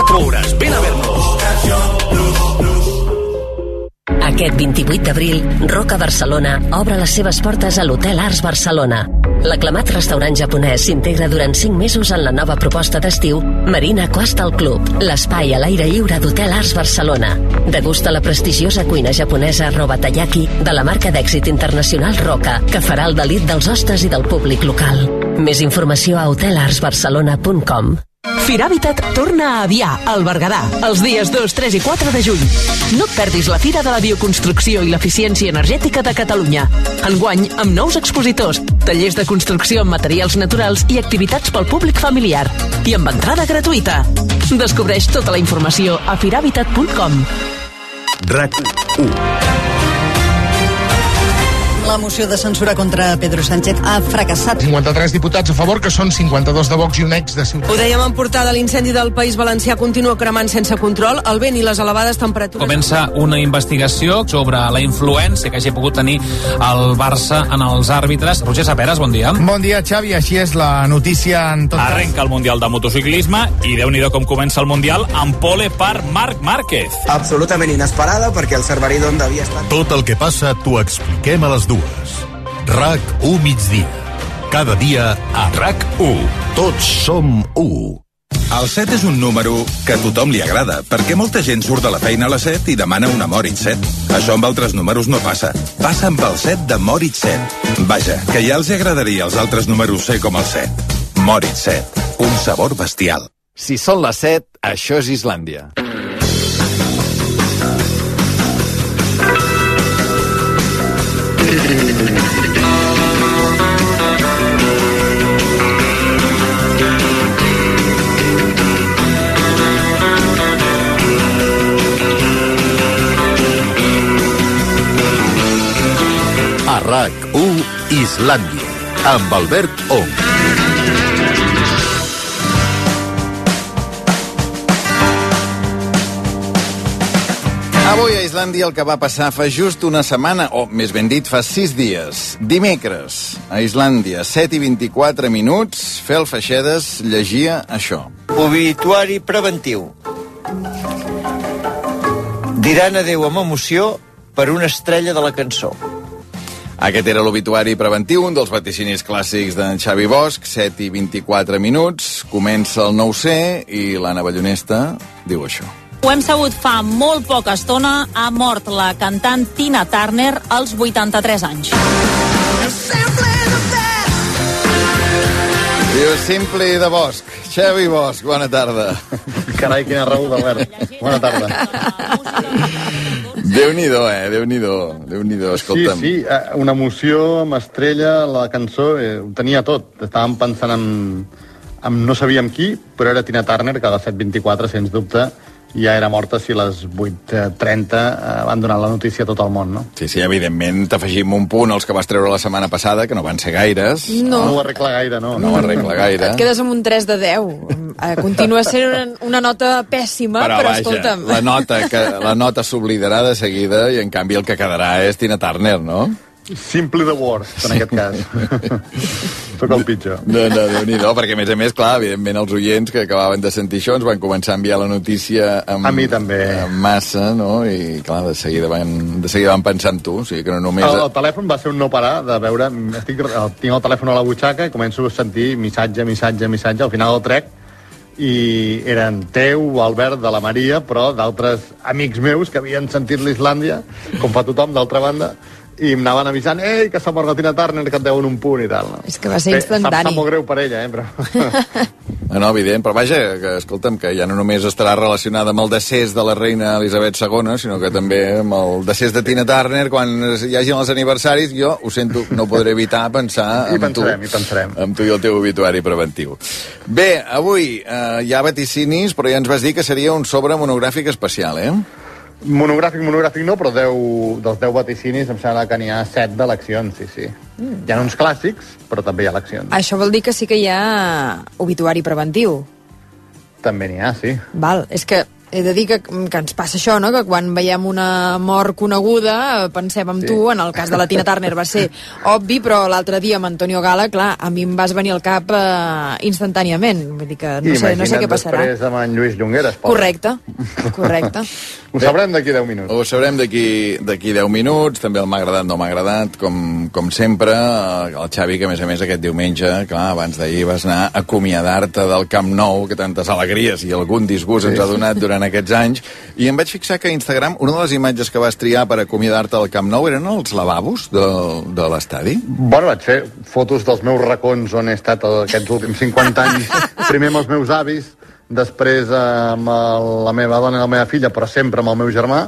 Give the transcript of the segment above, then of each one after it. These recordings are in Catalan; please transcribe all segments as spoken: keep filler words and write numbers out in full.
vint-i-quatre hores. Ven a vernos. Aquest vint-i-vuit d'abril, Roca Barcelona obre les seves portes a l'Hotel Arts Barcelona. L'aclamat restaurant japonès s'integra durant cinc mesos en la nova proposta d'estiu Marina Coastal Club, l'espai a l'aire lliure d'Hotel Arts Barcelona. Degusta la prestigiosa cuina japonesa Robatayaki de la marca d'èxit internacional Roca, que farà el delit dels hostes i del públic local. Més informació a hotel arts barcelona punt com. Firàbitat torna a Avià, al Berguedà, els dies dos, tres i quatre de juny. No et perdis la Fira de la Bioconstrucció i l'Eficiència Energètica de Catalunya. Enguany, amb nous expositors, tallers de construcció amb materials naturals i activitats pel públic familiar. I amb entrada gratuïta. Descobreix tota la informació a firàbitat punt com. RAC u. La moció de censura contra Pedro Sánchez ha fracassat. cinquanta-tres diputats a favor, que són cinquanta-dos de Vox i un ex de Ciutadans. Ho dèiem en portada, l'incendi del País Valencià continua cremant sense control, el vent i les elevades temperatures. Comença una investigació sobre la influència que hagi pogut tenir el Barça en els àrbitres. Roger Saperas, bon dia. Bon dia, Xavi, així és la notícia en tot cas. Arrenca el Mundial de motociclisme i Déu-n'hi-do com comença el Mundial amb pole per Marc Márquez. Absolutament inesperada, perquè el Cerverí d'on havia estat... Tot el que passa t'ho expliquem a les dues. RAC u migdia. Cada dia a RAC u. Tots som u. El set és un número que a tothom li agrada, perquè molta gent surt de la feina a les set i demana una Moritz set. Això amb altres números no passa. Passa amb el set de Moritz set. Vaja, que ja els agradaria als altres números ser com el set. Moritz set. Un sabor bestial. Si són les set, això és Islàndia. A RAC u, Islàndia, amb Albert Ong. Avui a Islàndia el que va passar fa just una setmana, o més ben dit, fa sis dies. Dimecres, a Islàndia, set i vint-i-quatre minuts, Fel Feixedes llegia això. Obituari preventiu. Diran adéu amb emoció per una estrella de la cançó. Aquest era l'obituari preventiu, un dels vaticinis clàssics d'en Xavi Bosch, set i vint-i-quatre minuts, comença el nou C i l'Anna Ballonesta diu això. Ho hem sabut fa molt poca estona, ha mort la cantant Tina Turner als vuitanta-tres anys. Diu Simply de Bosch. Xavi Bosch, bona tarda. Carai, quina raó d'Albert. Bona tarda. Déu-n'hi-do, eh? Déu-n'hi-do. Déu-n'hi-do, escolta'm. Sí, sí, una emoció amb estrella, la cançó, eh, ho tenia tot. Estàvem pensant en, en no sabíem qui, però era Tina Turner, que a les set vint-i-quatre, sens dubte, ja era morta si a les vuit trenta eh, van donar la notícia a tot el món, no? Sí, sí, evidentment t'afegim un punt als que vas treure la setmana passada, que no van ser gaires. No, no ho arregla gaire, no. No ho arregla gaire. Et quedes amb un tres de deu. Eh, continua sent una, una nota pèssima, però, però vaja, escolta'm... la nota, que, la nota s'oblidarà de seguida i en canvi el que quedarà és Tina Turner, no? Simply the worst, en aquest cas. Sóc el pitjor. No, no, Déu-n'hi-do, perquè a més a més, clar, evidentment els oients que acabaven de sentir això ens van començar a enviar la notícia amb, a mi també. Amb massa, no? I clar, de seguida van, de seguida van pensar en tu, o sigui que no només... El, el telèfon va ser un no parar de veure... Estic, tinc el telèfon a la butxaca i començo a sentir missatge, missatge, missatge, al final el trec i eren teu, Albert, de la Maria, però d'altres amics meus que havien sentit l'Islàndia, com fa tothom, d'altra banda, i em anaven avisant, ei, que s'ha mort la Tina Turner, que et deuen un punt i tal. No? És que va ser instantani. Sap, sap molt greu per ella, eh, però... No, no, evident, però vaja, que, escolta'm, que ja no només estarà relacionada amb el decés de la reina Elisabet segona, sinó que també amb el decés de Tina Turner, quan hi hagin els aniversaris, jo, ho sento, no podré evitar pensar I en pensarem, tu, i pensarem. amb tu i el teu obituari preventiu. Bé, avui eh, hi ha vaticinis, però ja ens vas dir que seria un sobre monogràfic especial, eh? Monogràfic, monogràfic no, però deu, dels deu vaticinis em sembla que n'hi ha set d'eleccions, sí, sí. Mm. Hi ha uns clàssics, però també hi ha eleccions. Això vol dir que sí que hi ha obituari preventiu. També n'hi ha, sí. Val, és que he de dir que, que ens passa això, no? Que quan veiem una mort coneguda pensem en sí. tu, en el cas de la Tina Turner va ser obvi, però l'altre dia amb Antonio Gala, clar, a mi em vas venir al cap eh, instantàniament, vull dir que no, sé, no sé què passarà. I imagina't després amb en Lluís Llongueras. Correcte, correcte. Ho sabrem d'aquí deu minuts. Ho sabrem d'aquí deu minuts, també el m'ha agradat, no m'ha agradat, com, com sempre, el Xavi, que a més a més aquest diumenge, clar, abans d'ahir vas anar a acomiadar-te del Camp Nou, que tantes alegries i algun disgust sí. ens ha donat durant aquests anys, i em vaig fixar que a Instagram una de les imatges que vas triar per acomiadar-te del Camp Nou eren els lavabos de, de l'estadi? Bueno, vaig fer fotos dels meus racons on he estat aquests últims cinquanta anys, primer amb els meus avis, després amb el, la meva dona i la meva filla, però sempre amb el meu germà,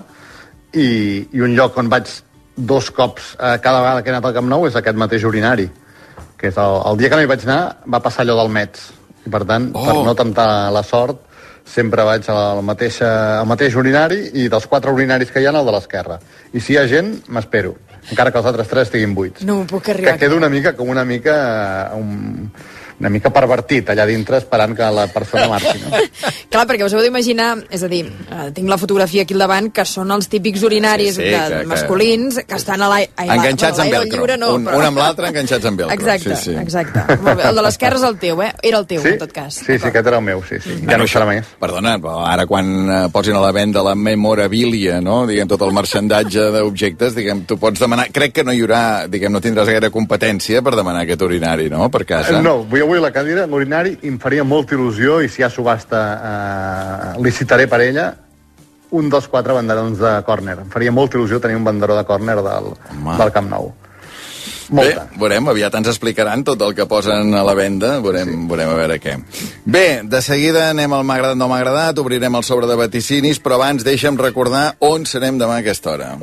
i, i un lloc on vaig dos cops eh, cada vegada que he anat al Camp Nou és aquest mateix urinari, que és el, el dia que no hi vaig anar va passar allò del Metz, i per tant, oh. per no temptar la sort, sempre vaig al mateix, al mateix urinari, i dels quatre urinaris que hi ha, el de l'esquerra. I si hi ha gent, m'espero, encara que els altres tres estiguin buits. No m'ho puc arribar. Que queda una mica com una mica... Un, una mica pervertit allà dintre esperant que la persona marxi, no? Clar, perquè us heu d'imaginar, és a dir, eh, tinc la fotografia aquí al davant, que són els típics urinaris sí, sí, de, que, masculins que estan a l'aire... Enganxats amb velcro. Lliure, no, un, però... un amb l'altre enganxats amb velcro. Exacte, sí, sí. exacte. Molt bé. El de l'esquerra és el teu, eh? Era el teu, sí? en tot cas. Sí, sí, aquest era el meu, sí, sí. Ja no ho serà més. Perdona, ara quan posin a la venda la memorabilia, no? Diguem, tot el marxandatge d'objectes, diguem, tu pots demanar... Crec que no hi haurà, diguem, no tindràs gaire competència per demanar aquest urinari, no? Per casa. No, vull avui la cadira, l'urinari i em faria molta il·lusió, i si hi ha subhasta eh, licitaré per ella un dels quatre banderons de córner. Em faria molta il·lusió tenir un banderó de córner del, del Camp Nou. Molta. Bé, veurem, aviat ens explicaran tot el que posen a la venda, veurem, sí. veurem a veure què. Bé, de seguida anem al m'ha agradat, no m'ha agradat, obrirem el sobre de vaticinis, però abans deixa'm recordar on serem demà a aquesta hora.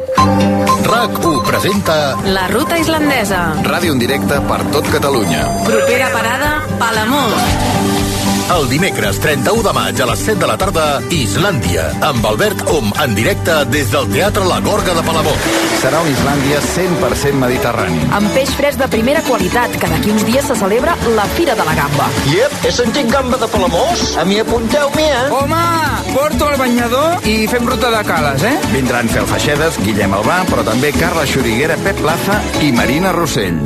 RAC u presenta La Ruta Islandesa. Ràdio en directe per tot Catalunya. Propera parada, Palamós. El dimecres trenta-u de maig a les set de la tarda, Islàndia, amb Albert Om en directe des del Teatre La Gorga de Palamós. Serà una Islàndia cent per cent mediterrani. Amb peix fresc de primera qualitat, que d'aquí uns dies se celebra la Fira de la Gamba. Iep, he sentit gamba de Palamós? A mi apunteu-m'hi, eh? Home, porto el banyador i fem ruta de cales, eh? Vindran Felfaixedes, Guillem Albà, però també Carla Xuriguera, Pep Plaza i Marina Rossell.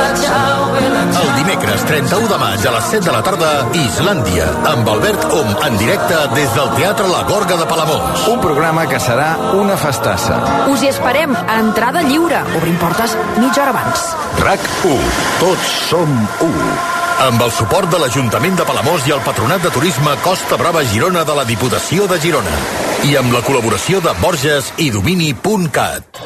El dimecres trenta-u de maig a les set de la tarda, Islàndia, amb Albert Om en directe des del Teatre La Gorga de Palamós. Un programa que serà una festassa. Us hi esperem a entrada lliure. Obrim portes mitja hora abans. RAC u. Tots som u. Amb el suport de l'Ajuntament de Palamós i el Patronat de Turisme Costa Brava Girona de la Diputació de Girona. I amb la col·laboració de Borges i Domini punt cat.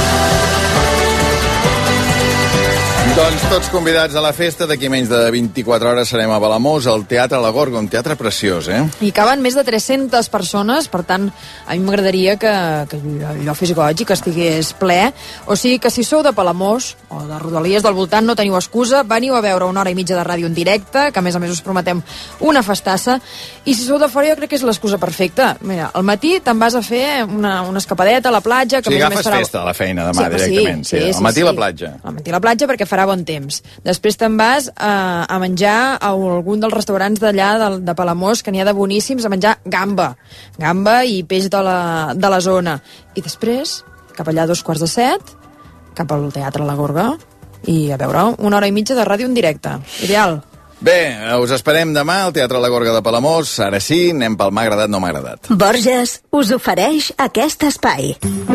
Doncs tots convidats a la festa, d'aquí menys de vint-i-quatre hores serem a Palamós, al Teatre La Gorga, un teatre preciós, eh? I caben més de tres-centes persones, per tant, a mi m'agradaria que, que allò fes goig i que estigués ple. O sigui que si sou de Palamós o de Rodalies del voltant, no teniu excusa, veniu a veure una hora i mitja de ràdio en directe, que a més a més us prometem una festassa, i si sou de fora jo crec que és l'excusa perfecta. Mira, al matí te'n vas a fer una, una escapadeta a la platja, que sí, a més a més farà... festa a la feina demà, sí, directament. Sí, sí, sí, al matí sí. a la platja. Al matí a la platja perquè farà bon temps. Després te'n vas a, a menjar a algun dels restaurants d'allà de, de Palamós, que n'hi ha de boníssims, a menjar gamba. Gamba i peix de la, de la zona. I després, cap allà a dos quarts de set, cap al Teatre La Gorga, i a veure una hora i mitja de ràdio en directe. Ideal. Bé, us esperem demà al Teatre La Gorga de Palamós. Ara sí, anem pel m'ha agradat, no m'ha agradat. Borges us ofereix aquest espai.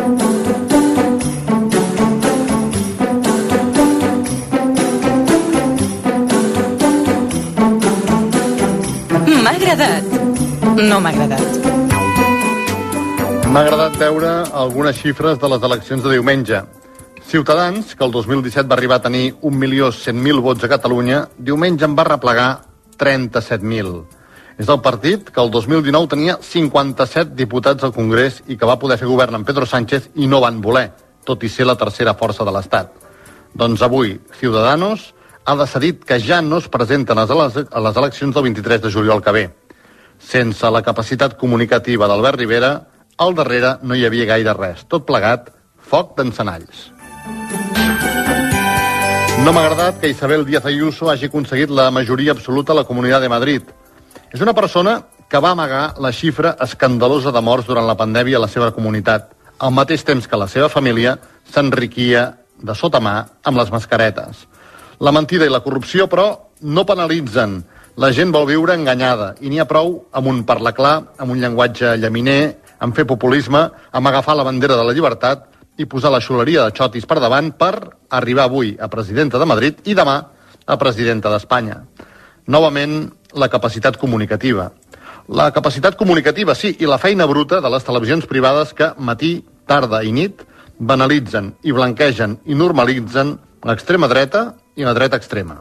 M'ha agradat. No m'ha agradat. M'ha agradat veure algunes xifres de les eleccions de diumenge. Ciutadans, que el dos mil disset va arribar a tenir un milió cent mil vots a Catalunya, diumenge en va replegar trenta-set mil. És el partit que el dos mil dinou tenia cinquanta-set diputats al Congrés i que va poder fer govern amb Pedro Sánchez i no van voler, tot i ser la tercera força de l'Estat. Doncs avui, Ciudadanos ha decidit que ja no es presenten a les eleccions del vint-i-tres de juliol que ve. Sense la capacitat comunicativa d'Albert Rivera, al darrere no hi havia gaire res. Tot plegat, foc d'encenalls. No m'ha agradat que Isabel Díaz Ayuso hagi aconseguit la majoria absoluta a la Comunitat de Madrid. És una persona que va amagar la xifra escandalosa de morts durant la pandèmia a la seva comunitat, al mateix temps que la seva família s'enriquia de sota mà amb les mascaretes. La mentida i la corrupció, però, no penalitzen. La gent vol viure enganyada i n'hi ha prou amb un parlar clar, amb un llenguatge llaminer, amb fer populisme, amb agafar la bandera de la llibertat i posar la xuleria de xotis per davant per arribar avui a presidenta de Madrid i demà a presidenta d'Espanya. Novament, la capacitat comunicativa. La capacitat comunicativa, sí, i la feina bruta de les televisions privades que matí, tarda i nit banalitzen i blanquegen i normalitzen l'extrema dreta i la dreta extrema.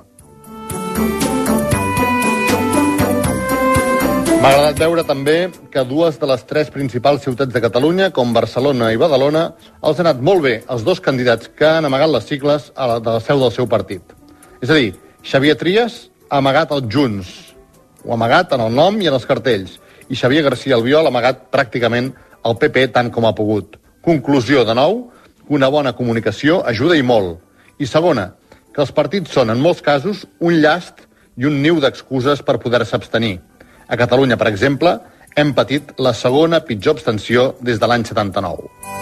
M'ha agradat veure també que dues de les tres principals ciutats de Catalunya, com Barcelona i Badalona, els han anat molt bé els dos candidats que han amagat les sigles a la, de la seu del seu partit. És a dir, Xavier Trias ha amagat els Junts, ho ha amagat en el nom i en els cartells, i Xavier García Albiol ha amagat pràcticament el P P tant com ha pogut. Conclusió, de nou, que una bona comunicació ajuda i molt. I segona, que els partits són, en molts casos, un llast i un niu d'excuses per poder-se abstenir. A Catalunya, per exemple, hem patit la segona pitjor abstenció des de l'any setanta-nou.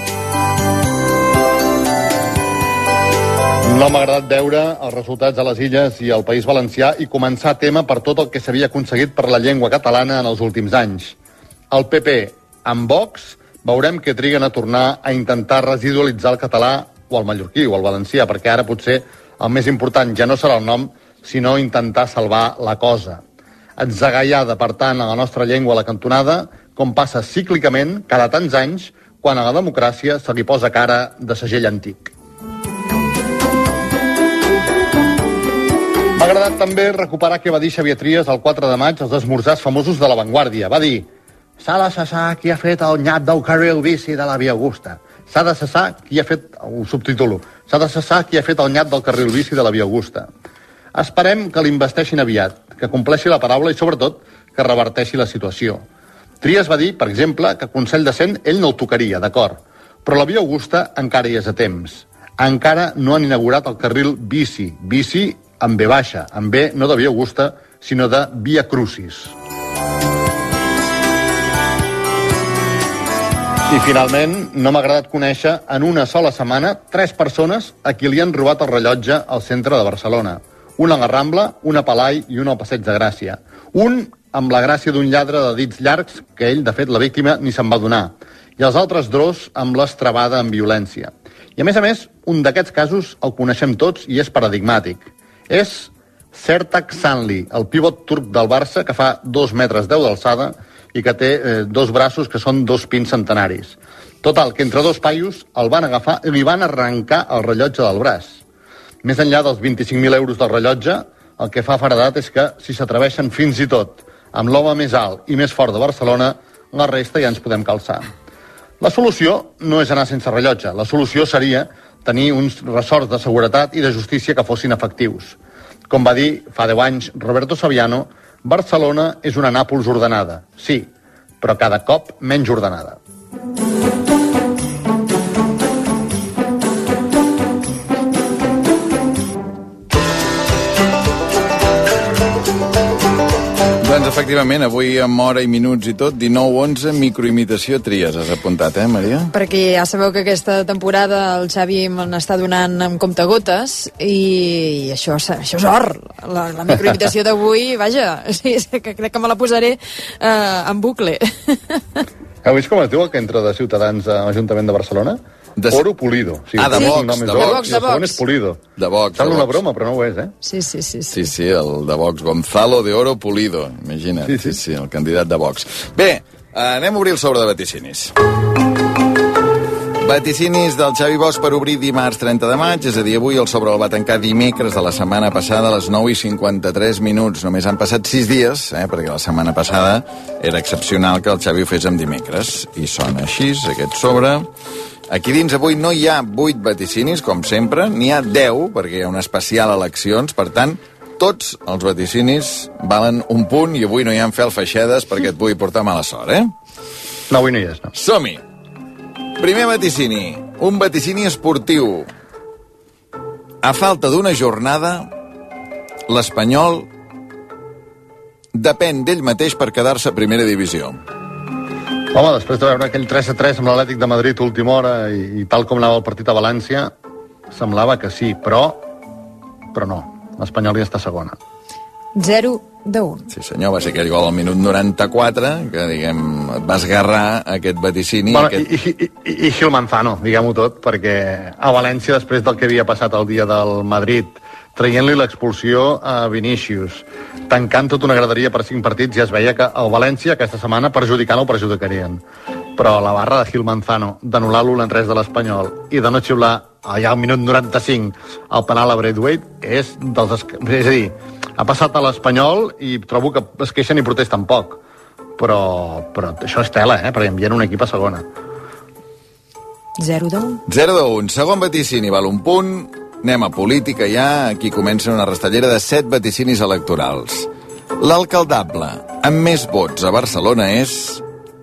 No m'ha agradat veure els resultats a les Illes i al País Valencià i començar tema per tot el que s'havia aconseguit per la llengua catalana en els últims anys. El P P, amb Vox, veurem que triguen a tornar a intentar residualitzar el català o el mallorquí o el valencià, perquè ara potser el més important ja no serà el nom, sinó intentar salvar la cosa. Atzagaiada, per tant, a la nostra llengua a la cantonada, com passa cíclicament cada tants anys quan a la democràcia se li posa cara de segell antic. M'ha agradat també recuperar què va dir Xavier Trias el quatre de maig als esmorzars famosos de La Vanguardia. Va dir: s'ha de cessar qui ha fet el nyap del carril bici de la Via Augusta. S'ha de cessar qui ha fet... Ho subtitulo. S'ha de cessar qui ha fet el nyap del carril bici de la Via Augusta. Esperem que l'investeixin aviat, que compleixi la paraula i, sobretot, que reverteixi la situació. Trias va dir, per exemple, que Consell de Cent ell no el tocaria, d'acord, però la Via Augusta encara hi és a temps. Encara no han inaugurat el carril bici, bici amb B baixa, amb B no de Via Augusta, sinó de Via Crucis. I, finalment, no m'ha agradat conèixer en una sola setmana tres persones a qui li han robat el rellotge al centre de Barcelona. Una a la Rambla, una a Palai i una al Passeig de Gràcia. Un amb la gràcia d'un lladre de dits llargs, que ell, de fet, la víctima, ni se'n va donar. I els altres dos amb l'estrabada en violència. I, a més a més, un d'aquests casos el coneixem tots i és paradigmàtic. És Sertac Sanli, el pivot turc del Barça, que fa dos metres deu d'alçada i que té eh, dos braços que són dos pins centenaris. Total, que entre dos paios el van agafar i li van arrencar el rellotge del braç. Més enllà dels vint-i-cinc mil euros del rellotge, el que fa feredat és que si s'atreveixen fins i tot amb l'home més alt i més fort de Barcelona, la resta ja ens podem calçar. La solució no és anar sense rellotge. La solució seria tenir uns ressorts de seguretat i de justícia que fossin efectius. Com va dir fa deu anys Roberto Saviano, Barcelona és una Nàpols ordenada. Sí, però cada cop menys ordenada. Doncs, efectivament, avui amb hora i minuts i tot, dinou onze, microimitació Trias. Has apuntat, eh, Maria? Perquè ja sabeu que aquesta temporada el Xavi me n'està donant amb comptagotes i això, això és or. La, la microimitació d'avui, vaja, sí, que crec que me la posaré eh, en bucle. Heu vist com es diu el que entra de Ciutadans a l'Ajuntament de Barcelona? De... Oro Pulido. Sí, ah, de sí. Vox, de, de Vox. El segon és Pulido. De Vox. Sembla una broma, però no ho és, eh? Sí, sí, sí. Sí, sí, sí el de Vox. Gonzalo de Oro Pulido. Imagina't. Sí, sí, sí, el candidat de Vox. Bé, anem a obrir el sobre de vaticinis. Vaticinis del Xavi Bosch per obrir dimarts trenta de maig, és a dir, avui el sobre el va tancar dimecres de la setmana passada a les nou i cinquanta-tres minuts. Només han passat sis dies, eh, perquè la setmana passada era excepcional que el Xavi ho fes amb dimecres. I sona així, aquest sobre. Aquí dins avui no hi ha vuit vaticinis, com sempre, n'hi ha deu, perquè hi ha un especial eleccions, per tant, tots els vaticinis valen un punt i avui no hi ha fel feixedes perquè et pugui portar mala sort, eh? No, avui no hi és, no. Som-hi! Primer vaticini, un vaticini esportiu. A falta d'una jornada, l'Espanyol depèn d'ell mateix per quedar-se a primera divisió? Home, després de veure aquell tres a tres amb l'Atlètic de Madrid a última hora i, i tal com anava el partit a València, semblava que sí, però però no, l'Espanyol ja està segona. zero de un. Sí senyor, va ser aquell gol al minut noranta-quatre, que diguem, va esgarrar aquest vaticini. Bueno, aquest... I, i, i, i Gil Manzano, diguem-ho tot, perquè a València, després del que havia passat el dia del Madrid, traient-li l'expulsió a Vinícius, tancant tota una graderia per cinc partits, ja es veia que el València aquesta setmana perjudicant o perjudicarien. Però la barra de Gil Manzano d'anul·lar l'u a tres de l'Espanyol i de no xiular allà al minut noranta-cinc el penal a Braithwaite és dels... Es... És a dir, ha passat a l'Espanyol i trobo que es queixen i protesten poc. Però, però això és tela, eh? Perquè envien un equip a segona. zero de un. zero de un. Segon vaticini val un punt. Anem a política ja. Aquí comença una rastellera de set vaticinis electorals. L'alcaldable amb més vots a Barcelona és...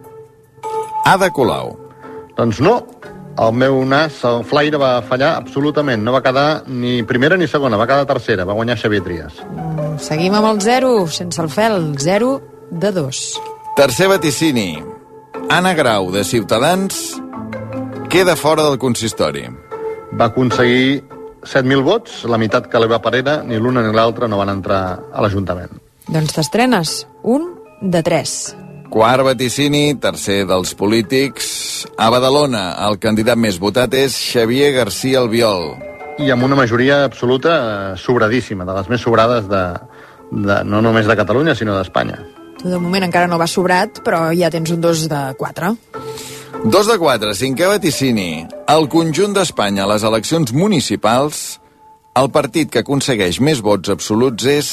Ada Colau. Doncs no. El meu nas, el Flaire, va fallar absolutament. No va quedar ni primera ni segona, va quedar tercera. Va guanyar Xavier Trias. Mm, seguim amb el zero, sense el fel. zero de dos. Tercer vaticini. Anna Grau, de Ciutadans, queda fora del consistori. Va aconseguir set mil vots, la meitat que l'Eva Parera, ni l'una ni l'altra no van entrar a l'Ajuntament. Doncs t'estrenes. Un de tres. Quart vaticini, tercer dels polítics. A Badalona, el candidat més votat és Xavier García Albiol. I amb una majoria absoluta eh, sobradíssima, de les més sobrades de, de, no només de Catalunya, sinó d'Espanya. Tu de moment encara no va sobrat, però ja tens un dos de quatre. Dos de quatre, cinquè vaticini. Al conjunt d'Espanya, a les eleccions municipals, el partit que aconsegueix més vots absoluts és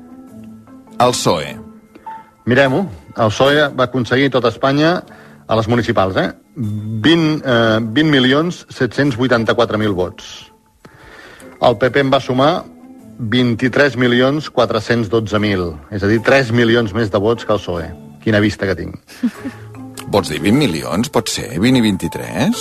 el P S O E. Mirem-ho. El P S O E va aconseguir tot Espanya a les municipals, eh? vint milions set-cents vuitanta-quatre mil vots. El P P en va sumar vint-i-tres milions quatre-cents dotze mil, és a dir, tres milions més de vots que el P S O E. Quina vista que tinc. Vols dir vint milions? Pot ser? vint i vint-i-tres?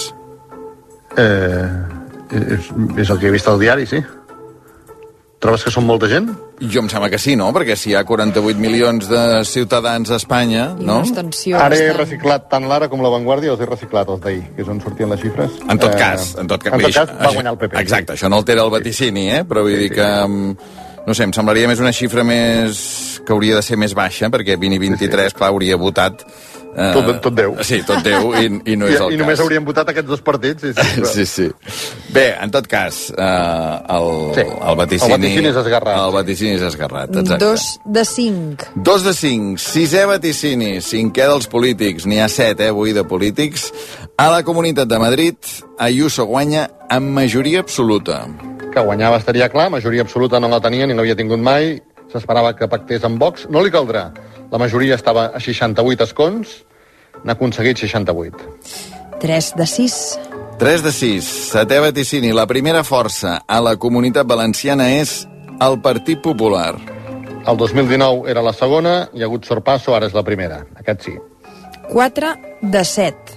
Eh, és, és el que he vist al diari, sí. Trobes que són molta gent? Jo em sembla que sí, no? Perquè si hi ha quaranta-vuit milions de ciutadans a Espanya, I no? Ara he reciclat tant l'Ara com la Vanguardia, els he reciclat els d'ahir, que és on sortien les xifres. En tot cas, en tot cas, en tot cas va guanyar el P P. Exacte, això no altera el vaticini, eh? Però vull dir que, no sé, em semblaria més una xifra més que hauria de ser més baixa, perquè vint i vint-i-tres, clar, hauria votat... Uh, tot, tot deu. Sí, tot deu, i, i no és I, el i cas. només haurien votat aquests dos partits. Sí, sí, sí, sí. Bé, en tot cas, uh, el, sí. el vaticini... El vaticini és esgarrat. El vaticini és esgarrat, exacte. Dos de cinc. Dos de cinc. Sisè vaticini, cinquè dels polítics. N'hi ha set, eh, avui, de polítics. A la Comunitat de Madrid, Ayuso guanya amb majoria absoluta. Que guanyava estaria clar, majoria absoluta no la tenia ni l'havia tingut mai. S'esperava que pactés amb Vox. No li caldrà. La majoria estava a seixanta-vuit escons, n'ha aconseguit seixanta-vuit. Tres de sis. Tres de sis. Setè vaticini. La primera força a la Comunitat Valenciana és el Partit Popular. El dos mil dinou era la segona, hi ha hagut sorpasso, ara és la primera. Aquest sí. Quatre de set.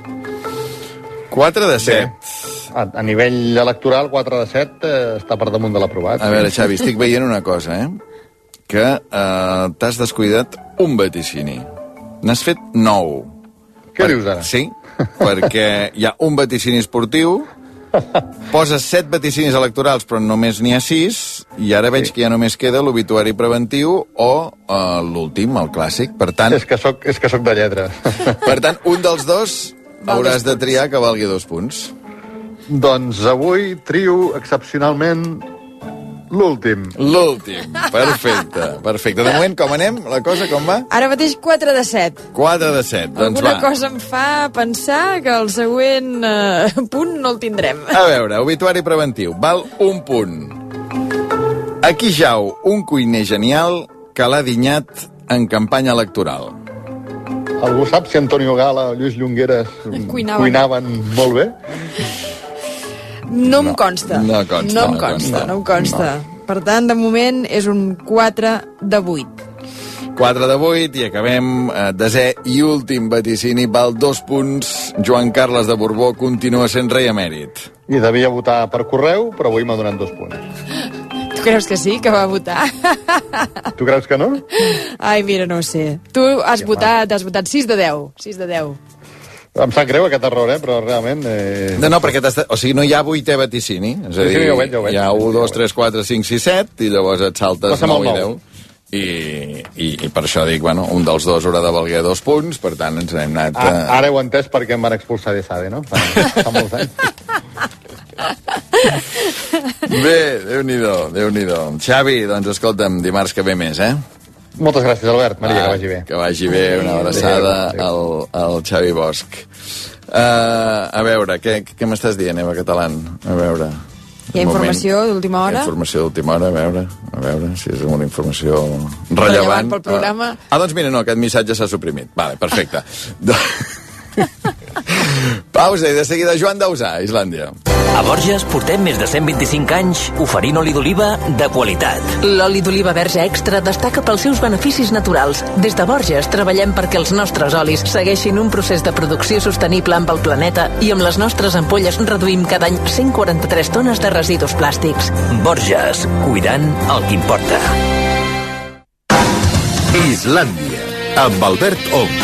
Quatre de set. A, a nivell electoral, quatre de set eh, està per damunt de l'aprovat. A veure, Xavi, estic veient una cosa, eh? Que eh, t'has descuidat un vaticini. N'has fet nou. Què per... dius ara? Sí, perquè hi ha un vaticini esportiu, poses set vaticinis electorals, però només n'hi ha sis, i ara veig sí. que ja només queda l'obituari preventiu o uh, l'últim, el clàssic. Per tant... És que soc, és que soc de lletra. Per tant, un dels dos hauràs de triar que valgui dos punts. Doncs avui trio excepcionalment l'últim. L'últim, perfecte, perfecte. De moment, com anem? La cosa com va? Ara mateix quatre de set. quatre de set, doncs Alguna va. cosa em fa pensar que el següent eh, punt no el tindrem. A veure, obituari preventiu, val un punt. Aquí jau un cuiner genial que l'ha dinyat en campanya electoral. Algú sap si Antonio Gala o Lluís Llongueres cuinaven, cuinaven molt bé? No em consta. No consta. No em consta, no em consta. Per tant, de moment, és un quatre de vuit. quatre de vuit i acabem eh, desè i últim vaticini, val dos punts. Joan Carles de Borbó continua sent rei emèrit. I devia votar per correu, però avui m'ha donat dos punts. Tu creus que sí, que va votar? Tu creus que no? Ai, mira, no ho sé. Tu has votat, has votat sis de deu. sis de deu. Em sap greu aquest error, eh? Però realment... Eh... No, no, perquè o sigui, no hi ha vuitè vaticini. És a dir, sí, sí, ja ho veig, ja ho veig. Hi ha u, dos, tres, quatre, cinc, sis, set, i llavors et saltes Passa nou i molt deu. I, i, I per això dic, bueno, un dels dos haurà de valer dos punts, per tant ens n'hem anat... A, A... ara heu entès per què em van expulsar de Sade, no? Fa, fa molts anys. Bé, Déu-n'hi-do, Déu-n'hi-do. Xavi, doncs escolta'm, dimarts que ve més, eh? Moltes gràcies, Albert. Maria, Va, que vagi bé. Que vagi bé, una abraçada al, al Xavi Bosch. Uh, a veure, què, què m'estàs dient, Eva Catalán? A veure... Hi ha informació d'última hora? Informació d'última hora, a veure, a veure si és una informació rellevant. Rellevant pel programa. Ah, doncs mira, no, aquest missatge s'ha suprimit. Vale, perfecte. Pausa i de seguida Joan Dausà, Islàndia. A Borges portem més de cent vint-i-cinc anys oferint oli d'oliva de qualitat. L'oli d'oliva verge extra destaca pels seus beneficis naturals. Des de Borges treballem perquè els nostres olis segueixin un procés de producció sostenible amb el planeta i amb les nostres ampolles reduïm cada any cent quaranta-tres tones de residus plàstics. Borges, cuidant el que importa. Islàndia, amb Albert Ong.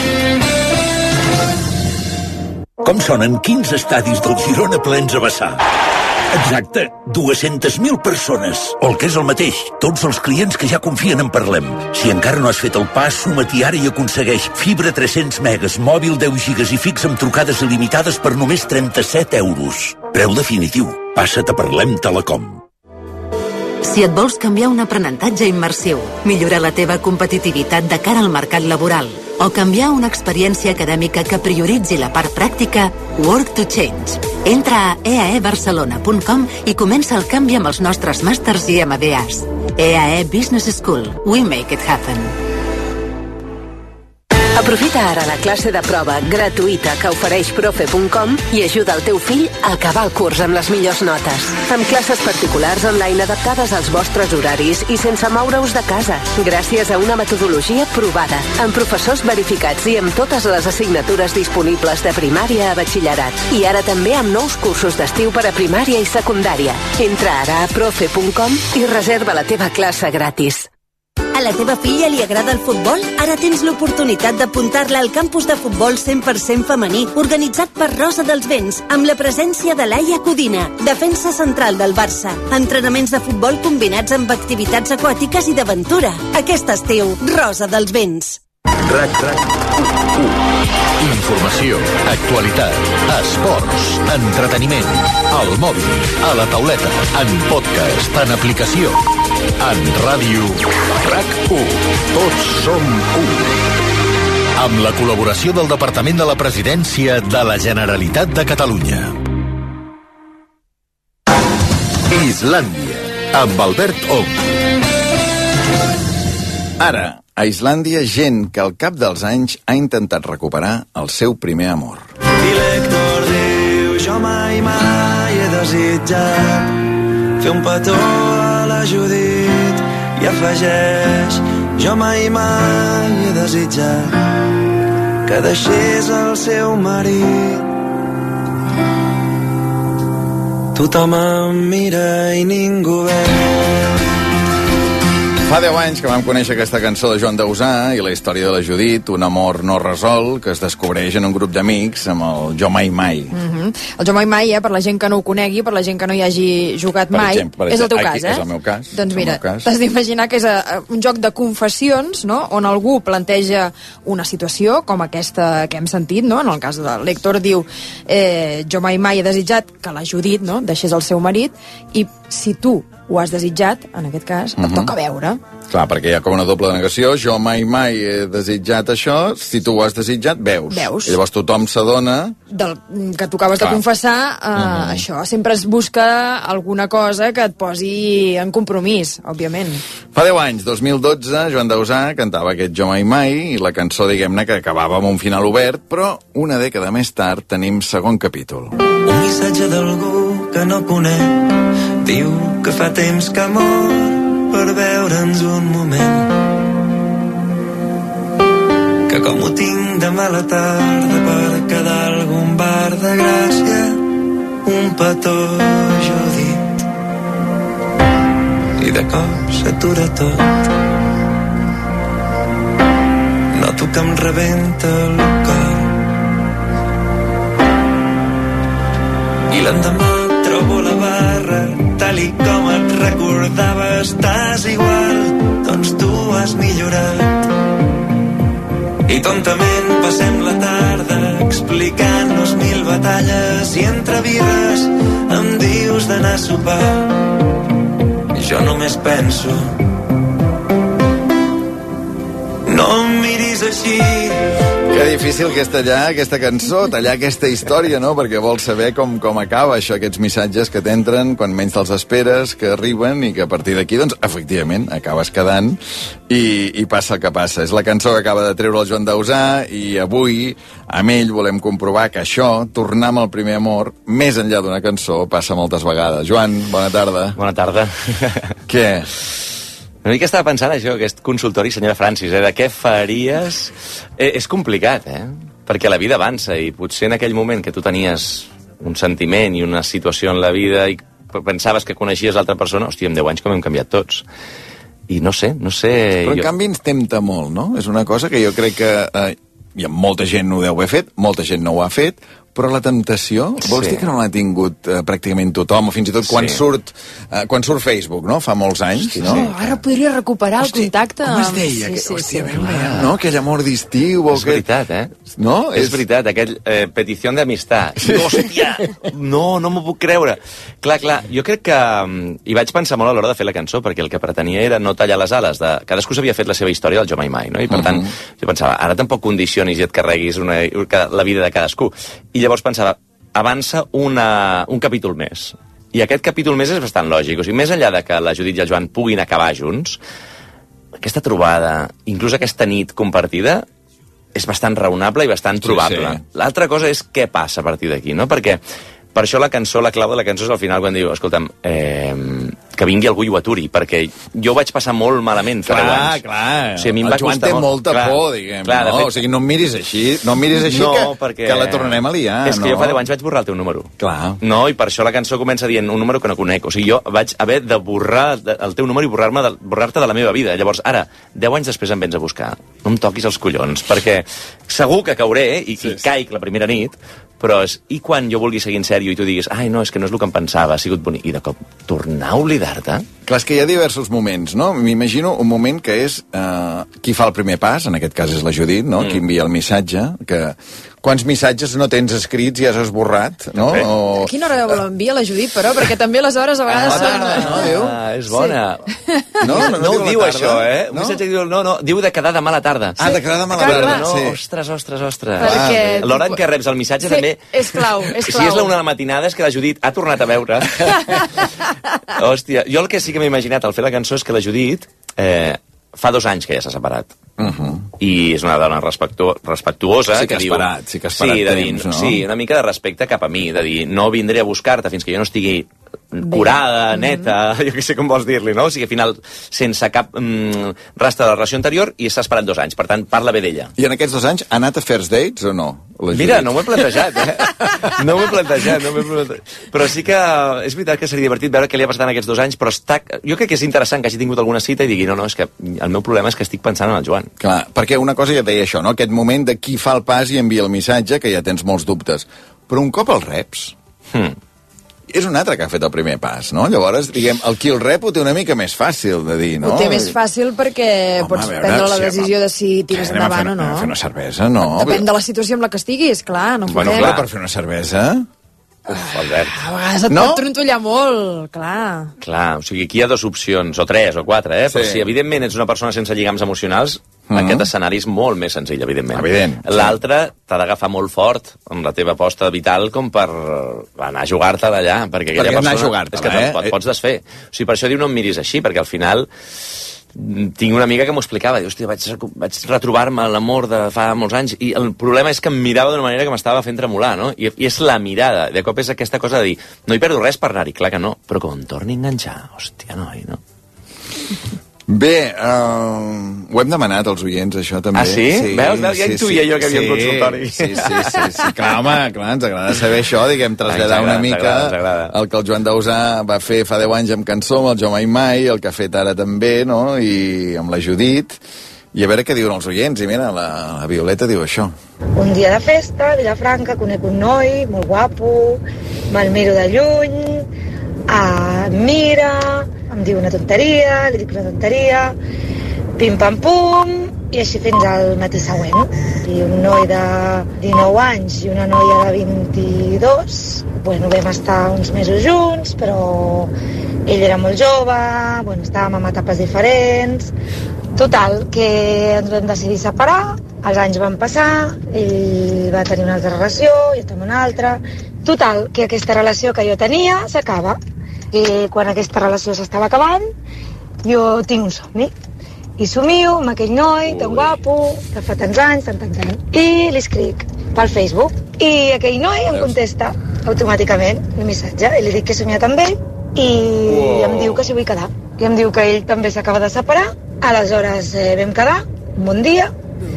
Com sonen quinze estadis del Girona plens a vessar? Exacte, dues-centes mil persones. O el que és el mateix, tots els clients que ja confien en Parlem. Si encara no has fet el pas, suma-t'hi ara i aconsegueix fibra tres-cents megas, mòbil deu gigas i fix amb trucades il·limitades per només trenta-set euros. Preu definitiu. Passa't a Parlem Telecom. Si et vols canviar un aprenentatge immersiu, millorar la teva competitivitat de cara al mercat laboral o canviar una experiència acadèmica que prioritzi la part pràctica, Work to Change. Entra a e a e barcelona punt com i comença el canvi amb els nostres màsters i M B As. E A E Business School. We make it happen. Aprofita ara la classe de prova gratuïta que ofereix profe punt com i ajuda el teu fill a acabar el curs amb les millors notes. Amb classes particulars online adaptades als vostres horaris i sense moure-us de casa, gràcies a una metodologia provada, amb professors verificats i amb totes les assignatures disponibles de primària a batxillerat. I ara també amb nous cursos d'estiu per a primària i secundària. Entra ara a profe punt com i reserva la teva classe gratis. A la teva filla li agrada el futbol? Ara tens l'oportunitat d'apuntar-la al campus de futbol cent per cent femení organitzat per Rosa dels Vents, amb la presència de Laia Codina, defensa central del Barça. Entrenaments de futbol combinats amb activitats aquàtiques i d'aventura. Aquest estiu, Rosa dels Vents. RAC, RAC, informació, actualitat, esports, entreteniment, al mòbil, a la tauleta, en podcast, en aplicació, en ràdio, RAC u. Tots som u. Amb la col·laboració del Departament de la Presidència de la Generalitat de Catalunya. Islàndia, amb Albert Ong. Ara, a Islàndia, gent que al cap dels anys ha intentat recuperar el seu primer amor. I l'Hèctor diu, jo mai, mai he desitjat fer un petó a la Judit i afegeix, jo mai, mai he desitjat que deixés el seu marit. Tothom em mira i ningú veu. Fa deu anys que vam conèixer aquesta cançó de Joan Dausà i la història de la Judit, un amor no resolt que es descobreix en un grup d'amics amb el Jo Mai Mai. Mm-hmm. El Jo Mai Mai, eh, per la gent que no ho conegui, per la gent que no hi hagi jugat per mai, exemple, per és el teu exemple, cas, eh? És el meu cas. Doncs mira, cas. t'has d'imaginar que és uh, un joc de confessions, no?, on algú planteja una situació com aquesta que hem sentit, no?, en el cas de l'Hèctor diu eh, jo mai mai he desitjat que la Judit, no?, deixés el seu marit, i si tu ho has desitjat, en aquest cas, et Mhm. toca veure. Clar, perquè hi ha com una doble negació. Jo mai mai he desitjat això. Si tu ho has desitjat, veus. Veus. I llavors tothom s'adona... Del, que tu acabes Clar. de confessar, eh, Mhm. això, sempre es busca alguna cosa que et posi en compromís, òbviament. Fa deu anys, dos mil dotze, Joan Dausà cantava aquest Jo mai mai i la cançó, diguem-ne, que acabava amb un final obert, però una dècada més tard tenim segon capítol. Un missatge d'algú que no conec diu que fa temps que mor per veure'ns un moment, que com ho tinc de mala tarda per quedar algun bar de Gràcia un petó Judit. i de cop s'atura tot. Noto que em rebenta el cor i l'endemà trobo la barra tal i com et recordava. Estàs igual, doncs tu has millorat i tontament passem la tarda explicant-nos mil batalles i entre birres em dius d'anar a sopar i jo només penso no em miris així. Que difícil que és tallar aquesta cançó, tallar aquesta història, no? Perquè vols saber com, com acaba això, aquests missatges que t'entren quan menys te'ls esperes, que arriben i que a partir d'aquí, doncs, efectivament, acabes quedant i, i passa el que passa. És la cançó que acaba de treure el Joan Dausà i avui, amb ell, volem comprovar que això, tornar amb el primer amor, més enllà d'una cançó, passa moltes vegades. Joan, bona tarda. Bona tarda. Què? Una mica estava pensant això, aquest consultori, senyora Francis, eh, de què faries... Eh, és complicat, eh? Perquè la vida avança i potser en aquell moment que tu tenies un sentiment i una situació en la vida i pensaves que coneixies l'altra persona, hòstia, en deu anys com hem canviat tots. I no sé, no sé... Però en jo... canvi ens tempta molt, no? És una cosa que jo crec que... Eh, i molta gent no ho deu haver fet, molta gent no ho ha fet, però la temptació, vols sí. dir que no l'ha tingut eh, pràcticament tothom, o fins i tot quan, sí. surt, eh, quan surt Facebook, no? Fa molts anys, no? Sí, ara podria recuperar el Hosti, contacte. Com es deia? Sí, sí, Hòstia, sí, sí. No? Aquell amor d'estiu... És aquell... veritat, eh? No? És, és veritat, aquell eh, petició d'amistat. Sí. Hòstia! No, no m'ho puc creure. Clar, clar, jo crec que... Hi vaig pensar molt a l'hora de fer la cançó, perquè el que pretenia era no tallar les ales. De... Cadascú s'havia fet la seva història del Jo Mai Mai, no? I per tant, uh -huh. jo pensava, ara tampoc condicionis i et carreguis una... la vida de cadascú. I llavors pensava, avança una, un capítol més. I aquest capítol més és bastant lògic. O sigui, més enllà de que la Judit i el Joan puguin acabar junts, aquesta trobada, inclús aquesta nit compartida, és bastant raonable i bastant probable. Sí, sí. L'altra cosa és què passa a partir d'aquí, no? Perquè per això la cançó, la clau de la cançó és al final quan diu, escolta'm, eh, que vingui algú i ho aturi, perquè jo ho vaig passar molt malament fa deu anys. Clar, clar. O sigui, a mi em el va Joan té molt... molta clar, por, diguem, clar, no? Fet... O sigui, no em miris així, no em miris així no, que, perquè... que la tornarem a liar, és que no? jo fa deu anys vaig borrar el teu número. Clar. No, i per això la cançó comença dient un número que no conec. O sigui, jo vaig haver de borrar el teu número i borrar-me de, borrar-te de la meva vida. Llavors, ara, deu anys després em vens a buscar. No em toquis els collons, perquè segur que cauré i, sí, i caic la primera nit, però és, i quan jo vulgui seguir en sèrio i tu diguis, ai, no, és que no és el que em pensava, ha sigut bonic, i de cop tornar a oblidar-te? Clar, és que hi ha diversos moments, no? M'imagino un moment que és eh, qui fa el primer pas, en aquest cas és la Judit, no? Mm. Qui envia el missatge, que... Quants missatges no tens escrits i has esborrat, no? O... A quina hora l'envia la Judit, però? Perquè també les hores a vegades ah, són... Tarda, no, diu? Ah, és bona. Sí. No, no, no, no ho diu, tarda, això, eh? Un no? missatge diu, no, no, diu de quedar demà a la tarda. Ah, de quedar demà a la tarda, no? sí. Ostres, ostres, ostres. Perquè... A l'hora en què reps el missatge sí, també... és clau, és clau. Si és la una de la matinada és que la Judit ha tornat a veure. Hòstia, jo el que sí que m'he imaginat al fer la cançó és que la Judit eh, fa dos anys que ja s'ha separat. Uh -huh. I és una dona respectu respectuosa. Sí que, que ha esperat, diu, sí que ha esperat sí, de temps, dir, no? Sí, una mica de respecte cap a mi, de dir, no vindré a buscar-te fins que jo no estigui curada, neta, jo què sé com vols dir-li, no? O sigui, al final, sense cap mm, rastre de la relació anterior i s'ha esperat dos anys, per tant, parla bé d'ella. I en aquests dos anys ha anat a first dates o no? Mira, no m'ho he plantejat, eh? No m'ho he plantejat, no m'ho he plantejat. Però sí que és veritat que seria divertit veure què li ha passat en aquests dos anys, però està... jo crec que és interessant que hagi tingut alguna cita i digui, no, no, és que el meu problema és que estic pensant en el Joan. Clar, perquè una cosa ja et deia això, no? Aquest moment de qui fa el pas i envia el missatge, que ja tens molts dubtes. Però un cop el reps... Hmm. És un altre que ha fet el primer pas, no? Llavors, diguem, el qui el rep ho té una mica més fàcil de dir, no? Ho té més fàcil perquè home, pots veure, prendre la decisió de si tires endavant o no. Anem a fer una cervesa, no? Depèn de la situació amb la que estiguis, clar, no bueno, podem... Bueno, clar, per fer una cervesa... Uf, Albert. A vegades et no? pot trontollar molt, clar. Clar, o sigui, aquí hi ha dues opcions, o tres, o quatre, eh? Sí. Però si, evidentment, ets una persona sense lligams emocionals, mm-hmm. aquest escenari és molt més senzill, evidentment. Evident. L'altre t'ha d'agafar molt fort amb la teva aposta vital com per anar a jugar-te-la allà, perquè aquella perquè persona... anar a jugar-te-la, és que eh? et pots desfer. O sigui, per això diu no em miris així, perquè al final... Tinc una amiga que m'ho explicava, diu, hòstia, vaig, vaig retrobar-me l'amor de fa molts anys i el problema és que em mirava d'una manera que m'estava fent tremolar, no? I, I és la mirada, de cop és aquesta cosa de dir, no hi perdo res per anar-hi, clar que no, però que em torni a enganxar, hòstia, noi, no? Bé, uh, ho hem demanat als oients, això també. Ah, sí? sí veus? veus? Ja intuïa sí, jo que hi havia sí, un consultori. Sí, sí, sí, sí. Clar, home, clar, ens agrada saber això, diguem, traslladar una mica el que el Joan Dausà va fer fa deu anys amb cançó, amb el Jo Mai Mai, el que ha fet ara també, no?, i amb la Judit, i a veure què diuen els oients. I mira, la, la Violeta diu això. Un dia de festa, a Vilafranca, conec un noi, molt guapo, me'l miro de lluny, ah, mira, em diu una tonteria, li dic una tonteria, pim-pam-pum, i així fins al matí següent. I un noi de dinou anys i una noia de vint-i-dos, bueno, vam estar uns mesos junts, però ell era molt jove, bueno, estàvem en etapes diferents. Total, que ens vam decidir separar, els anys van passar, ell va tenir una altra relació, jo també una altra. Total, que aquesta relació que jo tenia s'acaba. I quan aquesta relació s'estava acabant, jo tinc un somni. I somio amb aquell noi tan guapo, que fa tants anys, tant, tant, tant. I li escric pel Facebook. I aquell noi em contesta automàticament el missatge. I li dic que he somiat amb ell i wow. em diu que s'hi vull quedar. I em diu que ell també s'acaba de separar. Aleshores eh, vam quedar, un bon dia,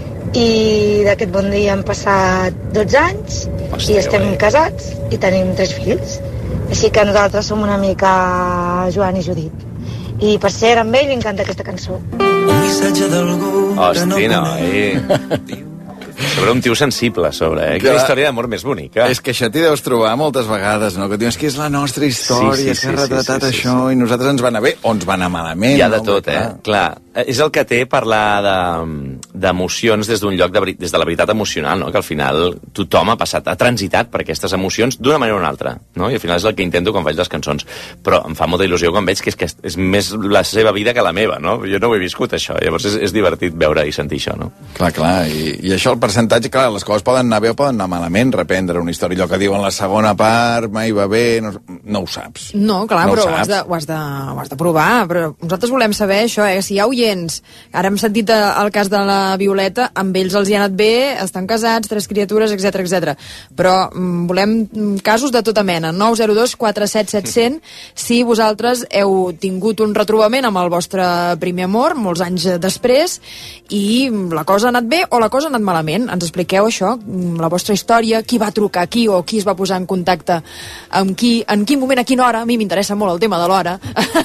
i d'aquest bon dia han passat dotze anys. Hòstia, i estem bé. casats i tenim tres fills. Així que nosaltres som una mica Joan i Judit. I per cert, amb ell li encanta aquesta cançó. Un missatge d'algú que no conec. Sobre un tio sensible, sobre, eh? Quina història d'amor més bonica. És que això t'hi deus trobar moltes vegades, no? Que dius que és la nostra història, sí, sí, sí, que ha retratat sí, sí, això, sí, sí. I nosaltres ens va anar bé o ens va anar malament. Hi ha de no? tot, eh? Clar. És el que té parlar d'emocions de, des d'un lloc, de, des de la veritat emocional, no? Que al final tothom ha passat, ha transitat per aquestes emocions d'una manera o una altra, no? I al final és el que intento quan faig les cançons. Però em fa molta il·lusió quan veig que és, que és més la seva vida que la meva, no? Jo no ho he viscut, això. Llavors és, és divertit veure i sentir això, no? Clar, clar. I, i això, el percentatge, clar, les coses poden anar bé o poden anar malament, reprendre una història. Allò que diuen la segona part, mai va bé, no, no ho saps. No, clar, no però ho, ho, has de, ho, has de, ho has de provar. Però nosaltres volem saber això, eh? Si hi ha oients, ara hem sentit el cas de la Violeta, amb ells els hi ha anat bé, estan casats, tres criatures, etcètera, etcètera. Però mm, volem casos de tota mena. nou zero dos quatre set set zero zero si vosaltres heu tingut un retrobament amb el vostre primer amor, molts anys després, i la cosa ha anat bé o la cosa ha anat malament. Ens expliqueu això, la vostra història, qui va trucar a qui o qui es va posar en contacte amb qui, en quin moment, a quina hora. A mi m'interessa molt el tema de l'hora.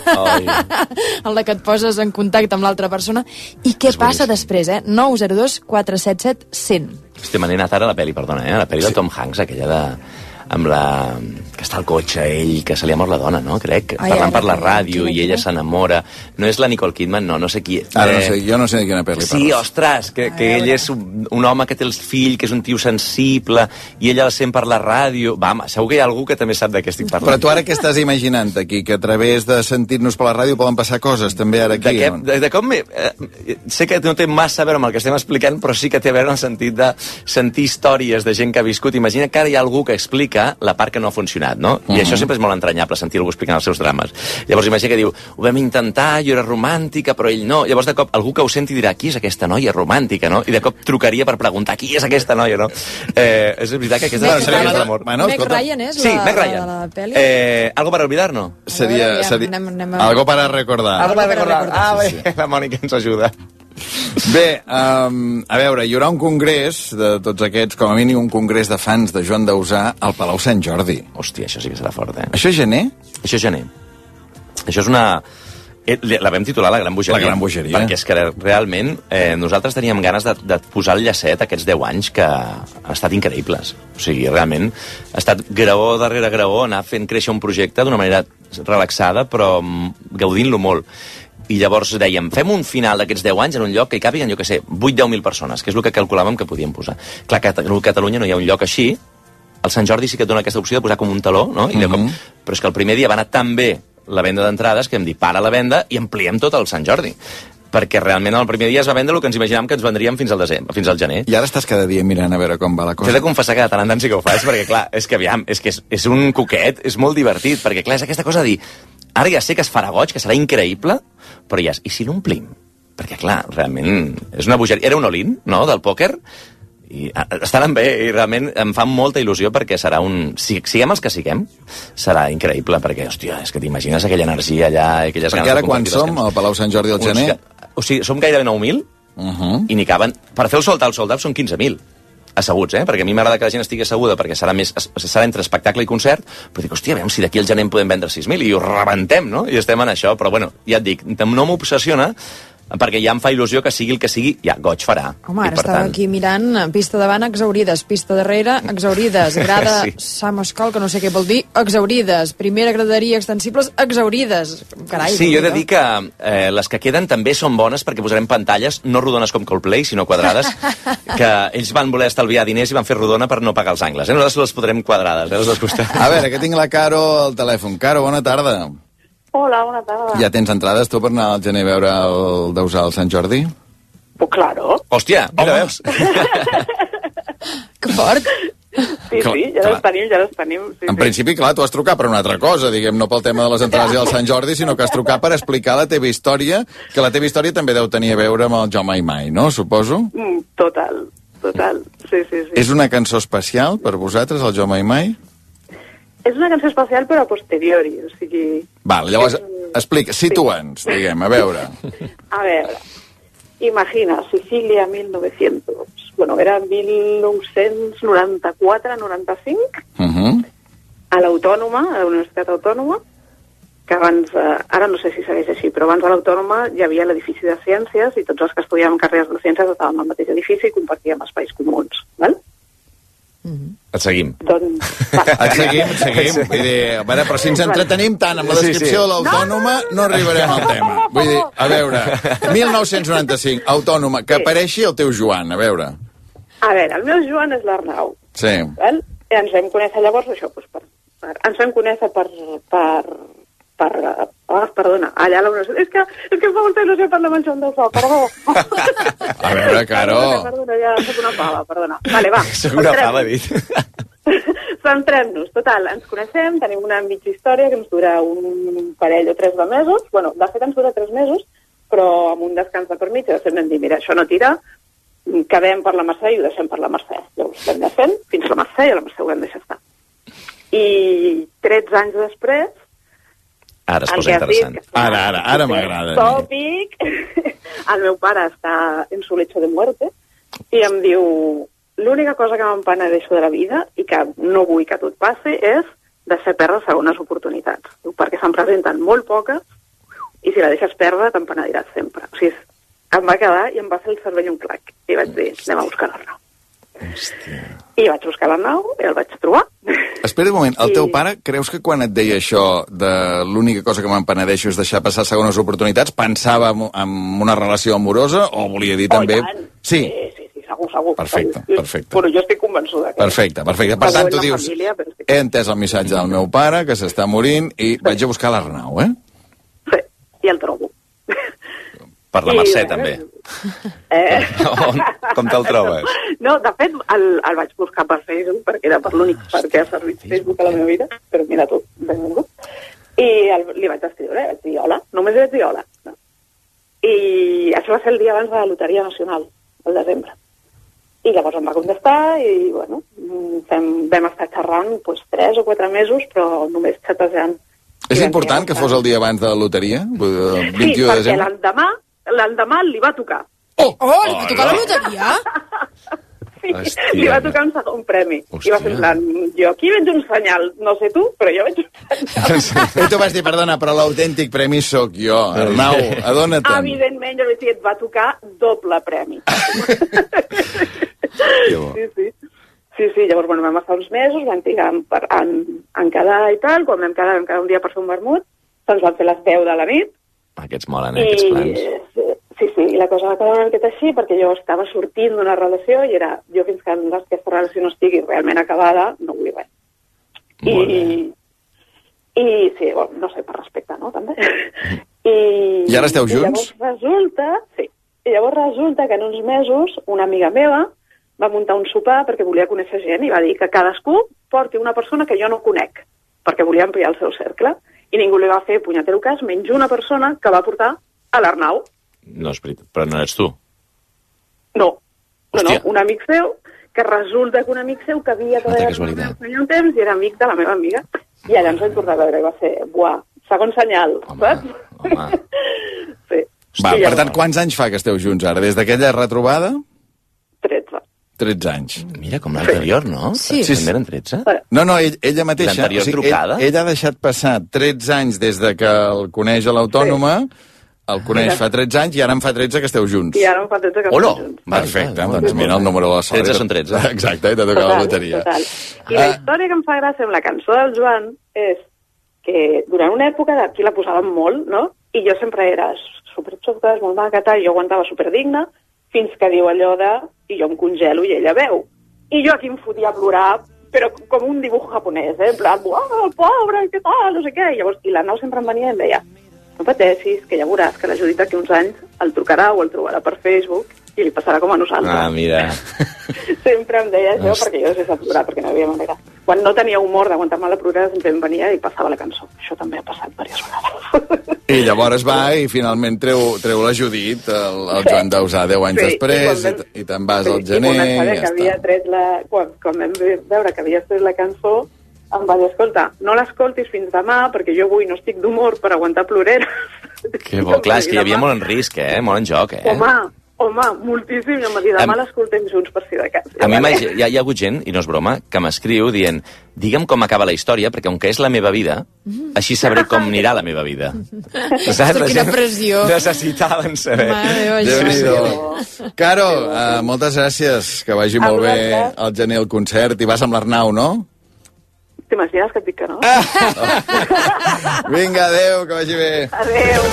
El de que et poses en contacte amb l'altra persona. I què passa després, eh? nou zero dos quatre set set zero zero. Hòstia, me n'he anat ara a la pel·li, perdona, eh? La pel·li sí. de Tom Hanks, aquella de... amb la... que està al cotxe, ell, que se li ha mort la dona, no? Crec, Ai, parlant per la ràdio i ella s'enamora. No és la Nicole Kidman, no, no sé qui... Ara no sé, jo no sé de quina pel·li parles. Sí, ostres, que, que ell és un, un home que té el fill, que és un tio sensible, i ella el sent per la ràdio... Va, home, segur que hi ha algú que també sap de què estic parlant. Però tu ara què estàs imaginant aquí? Que a través de sentir-nos per la ràdio poden passar coses, també ara aquí? De, què, de, de com... Eh, sé que no té massa a veure amb el que estem explicant, però sí que té a veure en el sentit de sentir històries de gent que ha viscut. Imagina que ara hi ha algú que explica la part que no ha funcionat, no? Uh -huh. I això sempre és molt entranyable, sentir algú explicant els seus drames. Llavors imagina que diu, ho vam intentar, jo era romàntica, però ell no. Llavors de cop algú que ho senti dirà, qui és aquesta noia romàntica, no? I de cop trucaria per preguntar, qui és aquesta noia, no? Eh, és veritat que aquesta és la d'amor. Bueno, Meg Ryan és sí, la, Meg Ryan. la, la pel·li? Eh, algo para olvidar, no? Seria, veure, seria... Anem, anem a... Algo para recordar. Algo para recordar. Ah, bé, sí, sí. La Mònica ens ajuda. Bé, um, a veure, hi haurà un congrés de tots aquests, com a mínim un congrés de fans de Joan Dausà al Palau Sant Jordi. Hòstia, això sí que serà fort, eh? Això és gener? Això és gener. Això és una... La vam titular La Gran Bogeria. La Gran Bogeria. Perquè és que realment eh, nosaltres teníem ganes de, de posar el llacet aquests deu anys que han estat increïbles. O sigui, realment ha estat graó darrere graó, anar fent créixer un projecte d'una manera relaxada, però gaudint-lo molt. I llavors dèiem, fem un final d'aquests deu anys en un lloc que hi càpiguen, jo què sé, vuit a deu mil persones, que és el que calculàvem que podíem posar. Clar, que a Catalunya no hi ha un lloc així, el Sant Jordi sí que et dona aquesta opció de posar com un taló, no? I de cop... Però és que el primer dia va anar tan bé la venda d'entrades que hem dit, para la venda i ampliem tot el Sant Jordi. Perquè realment el primer dia es va vendre el que ens imaginàvem que ens vendríem fins al desembre, fins al gener. I ara estàs cada dia mirant a veure com va la cosa. T'he de confessar que de tant en tant sí que ho faig, perquè clar, és que aviam, és que és, és un coquet, és molt divertit, perquè clar, és aquesta cosa de dir, ara ja sé que es farà goig, que serà increïble, però ja, i si l'omplim? Perquè clar, realment és una bogeria. Era un all-in, no?, del pòquer, i estaran bé, i realment em fa molta il·lusió perquè serà un... Si, siguem els que siguem, serà increïble, perquè, hòstia, és que t'imagines aquella energia allà, aquelles perquè ganes ara quan som al Palau Sant Jordi al gener... Que, o sigui, som gairebé nou mil uh -huh. i n'hi caben... Per fer el sold out, sold out són quinze mil asseguts, eh? Perquè a mi m'agrada que la gent estigui asseguda perquè serà més serà entre espectacle i concert, però dic, hòstia, veiem si d'aquí al gener en podem vendre sis mil i ho rebentem, no? I estem en això, però bueno, ja et dic, no m'obsessiona perquè ja em fa il·lusió que sigui el que sigui, ja, goig farà. Home, ara estava tant... aquí mirant pista davant, exaurides, pista darrere, exaurides, grada sí. Samoscal, que no sé què vol dir, exaurides, primera graderia extensibles, exaurides. Carai, sí, jo he de dir que eh, les que queden també són bones perquè posarem pantalles, no rodones com Coldplay, sinó quadrades, que ells van voler estalviar diners i van fer rodona per no pagar els angles. Eh? Nosaltres les podrem quadrades, eh? Les costats. A veure, que tinc la Caro al telèfon. Caro, bona tarda. Hola, bona tarda. Ja tens entrades tu per anar al gener a veure el Dausà al Sant Jordi? Pues claro. Hòstia, mira, veus? Que fort. Sí, clar, sí, ja clar. les tenim, ja les tenim. Sí, en sí. principi, clar, tu has trucat per una altra cosa, diguem, no pel tema de les entrades i del Sant Jordi, sinó que has trucat per explicar la teva història, que la teva història també deu tenir a veure amb el Jo Mai Mai, no? Suposo? Mm, total, total, sí, sí, sí. És una cançó especial per vosaltres, el Jo Mai Mai? És una cançó especial, però a posteriori, o sigui... Val, llavors, explica, situa'ns, sí. diguem, a veure. A veure, imagina, Sicília, mil nou-cents... Bueno, era mil nou-cents noranta-quatre noranta-cinc, uh -huh. a l'Autònoma, a la Universitat Autònoma, que abans, eh, ara no sé si segueix així, però abans a l'Autònoma hi havia l'edifici de Ciències i tots els que estudiàvem carreres de Ciències estàvem al mateix edifici i compartíem espais comuns, val? Et seguim. Doncs, et seguim, et seguim. Vull dir, a veure, però si ens entretenim tant amb la descripció sí, sí. de l'Autònoma, no, no arribarem al tema. Vull dir, a veure, mil nou-cents noranta-cinc, Autònoma, que apareixi el teu Joan, a veure. A veure, el meu Joan és l'Arnau. Sí. Val? I ens vam conèixer llavors, això, doncs, per, per, ens vam conèixer per... per per... Oh, perdona, allà a la universitat. És que, és que em fa molta il·lusió parlar amb el Joan Dausà, perdó. A veure, Caro. Perdona, perdona, ja soc una pava, perdona. Vale, va. Soc una pava, ha dit. Centrem-nos, total, ens coneixem, tenim una mitja història que ens dura un parell o tres de mesos. Bueno, de fet ens dura tres mesos, però amb un descans de per mig, i vam dir, mira, això no tira, quedem per la Mercè i ho deixem per la Mercè. Llavors vam anar fent fins a la Mercè i a la Mercè ho vam deixar estar. I tretze anys després, ara es posa interessant. Dit, ara, ara, ara m'agrada. Tòpic. El meu pare està en su lecho de muerte i em diu, l'única cosa que m'empenedeixo de la vida i que no vull que tot passi és deixar perdre segones oportunitats. Diu, perquè se'n presenten molt poques i si la deixes perdre t'empenediràs sempre. O sigui, em va quedar i em va fer el cervell un clac. I vaig dir, anem a buscar l'Arnau. I vaig buscar l'Arnau i el vaig trobar. Espera un moment, el I... teu pare, creus que quan et deia això de l'única cosa que m'empenedeixo és deixar passar segones oportunitats, pensava en una relació amorosa o volia dir oh, també... Tant. Sí. Sí, sí, sí, segur, segur. Perfecte, segur. perfecte. Bueno, jo estic convençuda. Que... Perfecte, perfecte. Per tant, tu dius, família, estic... he entès el missatge del meu pare, que s'està morint, i sí. vaig a buscar l'Arnau, eh? Sí, i el trobo. Per la Mercè, I, també. Eh? On, com te'l trobes? No, de fet, el, el vaig buscar per Facebook, perquè era per l'únic perquè ha servit Facebook a la meva vida, però mira tu, benvingut. I el, li vaig escriure, vaig dir hola, només li vaig dir hola. No? I això va ser el dia abans de la Loteria Nacional, el desembre. I llavors em va contestar i, bueno, fem, vam estar xerrant pues, tres o quatre mesos, però només xatejant. És important que fos el dia abans de la loteria? El vint-i-u sí, de perquè desembre? l'endemà l'endemà li va tocar. Oh, oh li va tocar la loteria? Sí, Hòstia. Li va tocar un segon premi. Hòstia. I va fer en plan, jo aquí veig un senyal, no sé tu, però jo veig un senyal. I tu vas dir, perdona, però l'autèntic premi sóc jo. Arnau, adona-te'n. Evidentment, jo vaig dir, et va tocar doble premi. Sí, sí. Sí, sí, llavors, bueno, vam estar uns mesos, vam trigar en, en, en quedar i tal, quan vam quedar, vam quedar un dia per fer un vermut, se'ns van fer les deu de la nit. Aquests molen, eh, aquests plans. Sí, sí, i la cosa va quedar una miqueta així perquè jo estava sortint d'una relació i era, jo fins que aquesta relació no estigui realment acabada, no vull res. I, i sí, bueno, no sé, per respecte, no, també. I, I ara esteu junts? I llavors resulta, sí, i llavors resulta que en uns mesos una amiga meva va muntar un sopar perquè volia conèixer gent i va dir que cadascú porti una persona que jo no conec, perquè volia ampliar el seu cercle. I ningú li va fer punyetero cas, menys una persona que va portar a l'Arnau. No és veritat, però no ets tu. No, no, no, un amic seu que resulta que un amic seu que havia treballat feia un temps i era amic de la meva amiga. I allà ens vam tornar a veure i va ser, buah, segon senyal, saps? Home. Sí. Va, I per tant, quants anys fa que esteu junts ara? Des d'aquella retrobada? tretze. tretze anys. Mira, com l'anterior, no? Sí. També eren tretze? No, no, ell, ella mateixa. L'anterior trucada? Ell, ell ha deixat passar tretze anys des de que el coneix a l'Autònoma, el coneix fa tretze anys i ara en fa tretze que esteu junts. I ara en fa tretze que Hola. estem junts. Perfecte, doncs mira el número de la sort. tretze són tretze. Exacte, i t'ha tocat la loteria. Total. I la història que em fa gràcia amb la cançó del Joan és que durant una època aquí la posàvem molt, no? I jo sempre era superxoca, molt maca, tal, i jo aguantava superdigna, fins que diu allò de i jo em congelo i ella veu. I jo aquí em fotia a plorar, però com un dibuix japonès, eh? En plan, uau, el pobre, què tal, no sé què. I llavors, i la Nau sempre em venia i em deia, no pateixis, que ja veuràs que la Judit d'aquí uns anys el trucarà o el trobarà per Facebook i li passarà com a nosaltres. Ah, mira. Sempre em deia això perquè jo deixés de plorar, perquè no hi havia manera. Quan no tenia humor d'aguantar-me la plorada, sempre em venia i passava la cançó. Això també ha passat diverses vegades. I llavors va i finalment treu, treu la Judit, el, el Joan Dausà, deu anys Sí, després, i quan vam- i, i te'n vas Sí, al i gener, quan i vaig saber ja que està. havia tret la... Quan, quan vam veure que havia tret la cançó, em va dir, escolta, no l'escoltis fins demà, perquè jo avui no estic d'humor per aguantar ploreres. Que bo, clar, és que hi havia molt en risc, eh? Molt en joc, eh? Home, home, moltíssim, i em va dir, demà l'escoltem junts per si de cas. A mi m'ha- hi, ha, hi ha hagut gent, i no és broma, que m'escriu dient digue'm com acaba la història, perquè com que és la meva vida, així sabré com anirà la meva vida. Saps? La Quina gent pressió. Necessitaven saber. Mare meva, Déu-n'hi-do. Caro, uh, moltes gràcies, que vagi A molt bé vosaltres. al gener el concert, i vas amb l'Arnau, no? T'imagines que et dic que no? Vinga, adeu, que vagi bé. Adéu,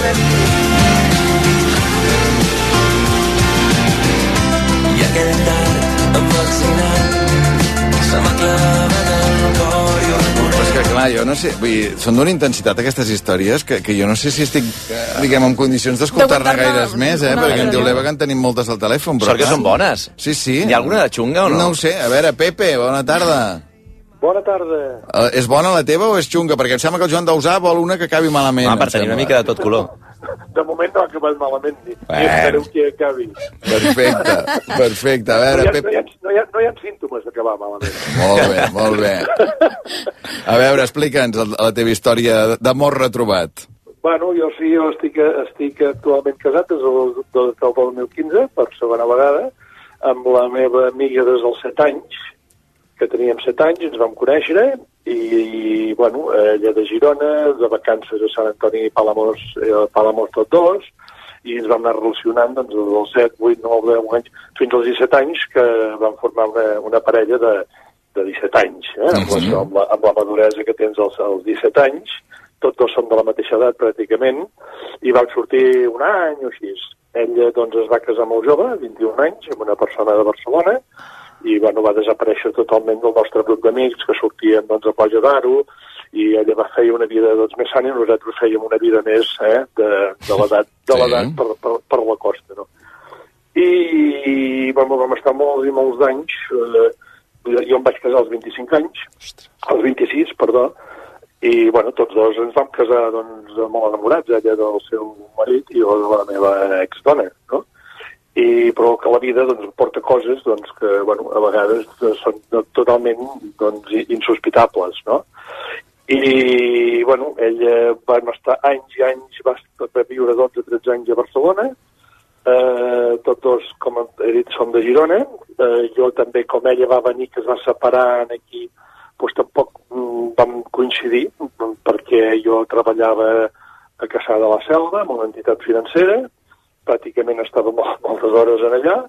I aquell tard em vaccinant se m'ha clavat al cor i ho Però és que, clar, jo no sé, vull dir, són d'una intensitat aquestes històries que, que jo no sé si estic, eh, diguem, en condicions d'escoltar-ne D'aguantar-ne gaires més, eh? una Perquè em altra, diu no? l'Eva que en tenim moltes al telèfon. Sort que clar. són bones. Sí, sí. Hi ha alguna de xunga o no? No ho sé. A veure, Pepe, bona tarda. Bona tarda. Uh, és bona la teva o és xunga? Perquè em sembla que el Joan Dausà vol una que acabi malament. Ah, per em tenir una sembla. mica de tot color. De moment no ha acabat malament, ni, ni Bueno. espereu que acabi. Perfecte, perfecte. A veure, no, hi ha, Pepe... no, hi ha, no, hi ha, no hi ha símptomes d'acabar malament. Molt bé, molt bé. A veure, explica'ns la, la teva història d'amor retrobat. Bueno, jo sí, jo estic, estic actualment casat des del, del, del dos mil quinze, per segona vegada, amb la meva amiga des dels set anys, que teníem set anys, ens vam conèixer, i, i bueno, ella de Girona, de vacances a Sant Antoni i Palamós, eh, Palamós tots dos, i ens vam anar relacionant doncs, dels set, vuit, nou, deu anys, fins als disset anys, que vam formar una, una parella de, de disset anys, eh? amb, la, amb, la, amb la maduresa que tens als, als disset anys, tots dos som de la mateixa edat pràcticament, i vam sortir un any o així. Ella doncs, es va casar molt jove, vint-i-un anys, amb una persona de Barcelona, i bueno, va desaparèixer totalment del nostre grup d'amics que sortíem doncs, a Platja d'Aro, i ella va fer una vida doncs, més sana i nosaltres fèiem una vida més eh, de, de l'edat de l'edat Sí. per, per, per la costa. No? I bueno, vam estar molts i molts d'anys, eh, jo em vaig casar als vint-i-cinc anys, als vint-i-sis, perdó, i bueno, tots dos ens vam casar doncs, molt enamorats, ella del seu marit i jo de la meva exdona, no? I, però que la vida doncs, porta coses doncs, que bueno, a vegades són totalment doncs, insospitables, no? I bueno, ella va estar anys i anys, va, va viure dotze o tretze anys a Barcelona, eh, tots dos, com he dit, som de Girona, eh, jo també, com ella va venir, que es va separar aquí, doncs tampoc mm, vam coincidir, perquè jo treballava a Caçà de la Selva, en una entitat financera, pràcticament estava molt, moltes hores en allà,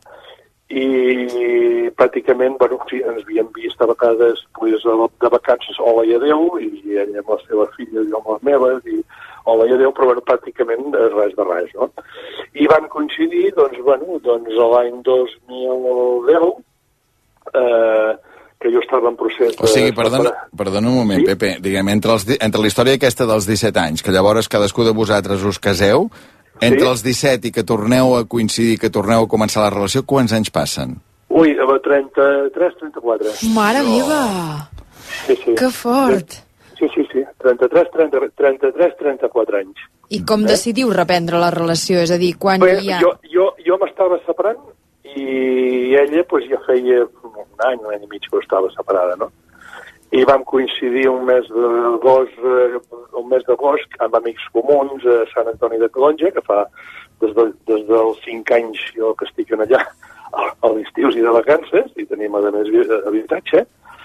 i pràcticament, bueno, sí, ens havíem vist a vegades pues, de vacances, hola i adeu, i ella amb la seva filla, jo amb les meves, i hola i adeu, però bueno, pràcticament res de res, no? I vam coincidir, doncs, bueno, doncs l'any dos mil deu, eh, que jo estava en procés de... O sigui, perdona, perdona un moment, sí? Pepe, diguem, entre, els, entre la història aquesta dels disset anys, que llavors cadascú de vosaltres us caseu, entre Sí? els disset i que torneu a coincidir, que torneu a començar la relació, quants anys passen? Ui, a trenta-tres, trenta-quatre. Mare meva! Sí, sí. Que fort! Sí, sí, sí. trenta-tres, trenta, trenta-tres, trenta-quatre anys. I com Eh? decidiu reprendre la relació? És a dir, quan Bé, hi ha... jo, jo, jo m'estava separant i ella pues, ja feia un any, un any i mig que estava separada, no? I vam coincidir un mes d'agost, un mes d'agost amb amics comuns a Sant Antoni de Calonge, que fa des, de, des dels cinc anys jo que estic allà a l'estiu i de vacances, i tenim a més habitatge,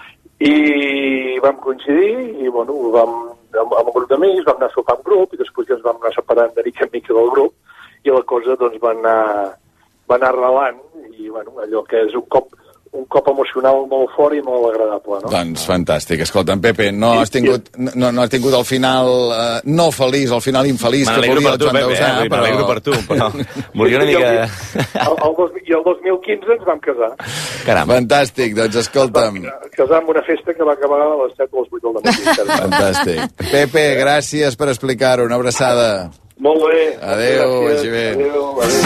i vam coincidir i bueno, vam, amb, amb un grup d'amics vam anar a sopar en grup i després ja ens vam anar separant de mica en mica del grup i la cosa doncs va anar, va anar arrelant i bueno, allò que és un cop un cop emocional molt fort i molt agradable, no? Doncs fantàstic. Escolta'm, Pepe, no has tingut, no, no has tingut el final eh, no feliç, el final infeliç que volia el Joan Dausà, eh, però... M'alegro per tu, però volia una mica... El, el, dos, I el dos mil quinze ens vam casar. Caram. Fantàstic, doncs escolta'm. Casar amb una festa que va acabar a les set o les vuit del matí. Fantàstic. Pepe, gràcies per explicar-ho, una abraçada. Molt bé. Adéu, vagi bé. Adéu, adéu.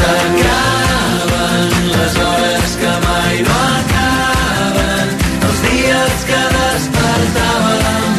S'acaben les hores que mai no acaben, els dies que despertàvem,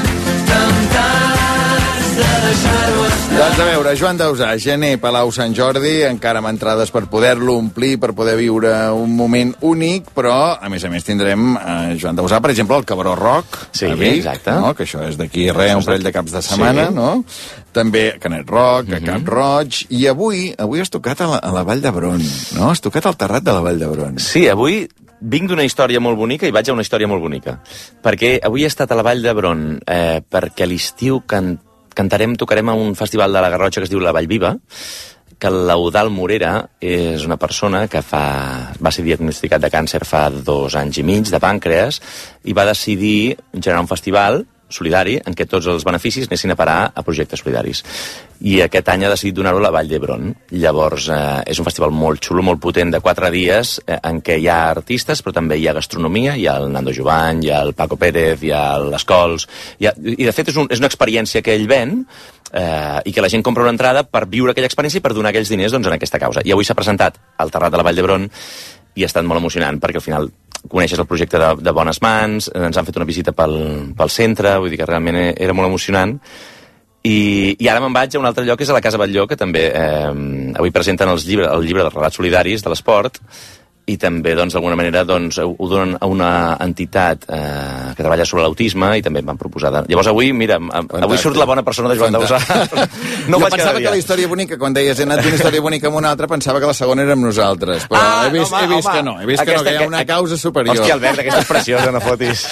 temptats de deixar-ho estar. Doncs a veure, Joan Dausà, gener, Palau Sant Jordi, encara amb entrades per poder-lo omplir, per poder viure un moment únic, però, a més a més, tindrem eh, Joan Dausà, per exemple, el Cabaró Rock, sí, a Vic, exacte. No? Que això és d'aquí res, un parell de caps de setmana, sí. No? També Canet Rock, a Cap Roig, i avui avui has tocat a la, a la Vall d'Hebron, no? Has tocat al Terrat de la Vall d'Hebron. Sí, avui vinc d'una història molt bonica i vaig a una història molt bonica. Perquè avui he estat a la Vall d'Hebron eh, perquè a l'estiu can, cantarem, tocarem a un festival de la Garrotxa que es diu La Vall Viva, que l'Eudald Morera és una persona que fa, va ser diagnosticat de càncer fa dos anys i mig, de pàncreas, i va decidir generar un festival solidari en què tots els beneficis anessin a parar a projectes solidaris. I aquest any ha decidit donar-ho a la Vall d'Hebron. Llavors, eh, és un festival molt xulo, molt potent, de quatre dies, eh, en què hi ha artistes, però també hi ha gastronomia, hi ha el Nando Jovany, hi ha el Paco Pérez, hi ha l'Escols... Ha... I, de fet, és, un, és una experiència que ell ven eh, i que la gent compra una entrada per viure aquella experiència i per donar aquells diners doncs, en aquesta causa. I avui s'ha presentat al Terrat de la Vall d'Hebron i ha estat molt emocionant, perquè al final coneixes el projecte de, de Bones Mans, ens han fet una visita pel, pel centre, vull dir que realment era molt emocionant. I, i ara me'n vaig a un altre lloc, que és a la Casa Batlló, que també eh, avui presenten els llibre, el llibre dels relats solidaris de l'esport, i també, doncs, d'alguna manera, doncs, ho donen a una entitat eh, que treballa sobre l'autisme i també em van proposar... De... Llavors, avui, mira, Fantàstic. Avui surt la bona persona de Joan Dausà. No jo pensava que la història bonica, quan deies he anat d'una història bonica amb una altra, pensava que la segona era amb nosaltres, però ah, he vist, no, home, he vist home. que no, he vist aquesta, que no, que hi ha una causa superior. Hòstia, Albert, aquesta és preciosa, no fotis.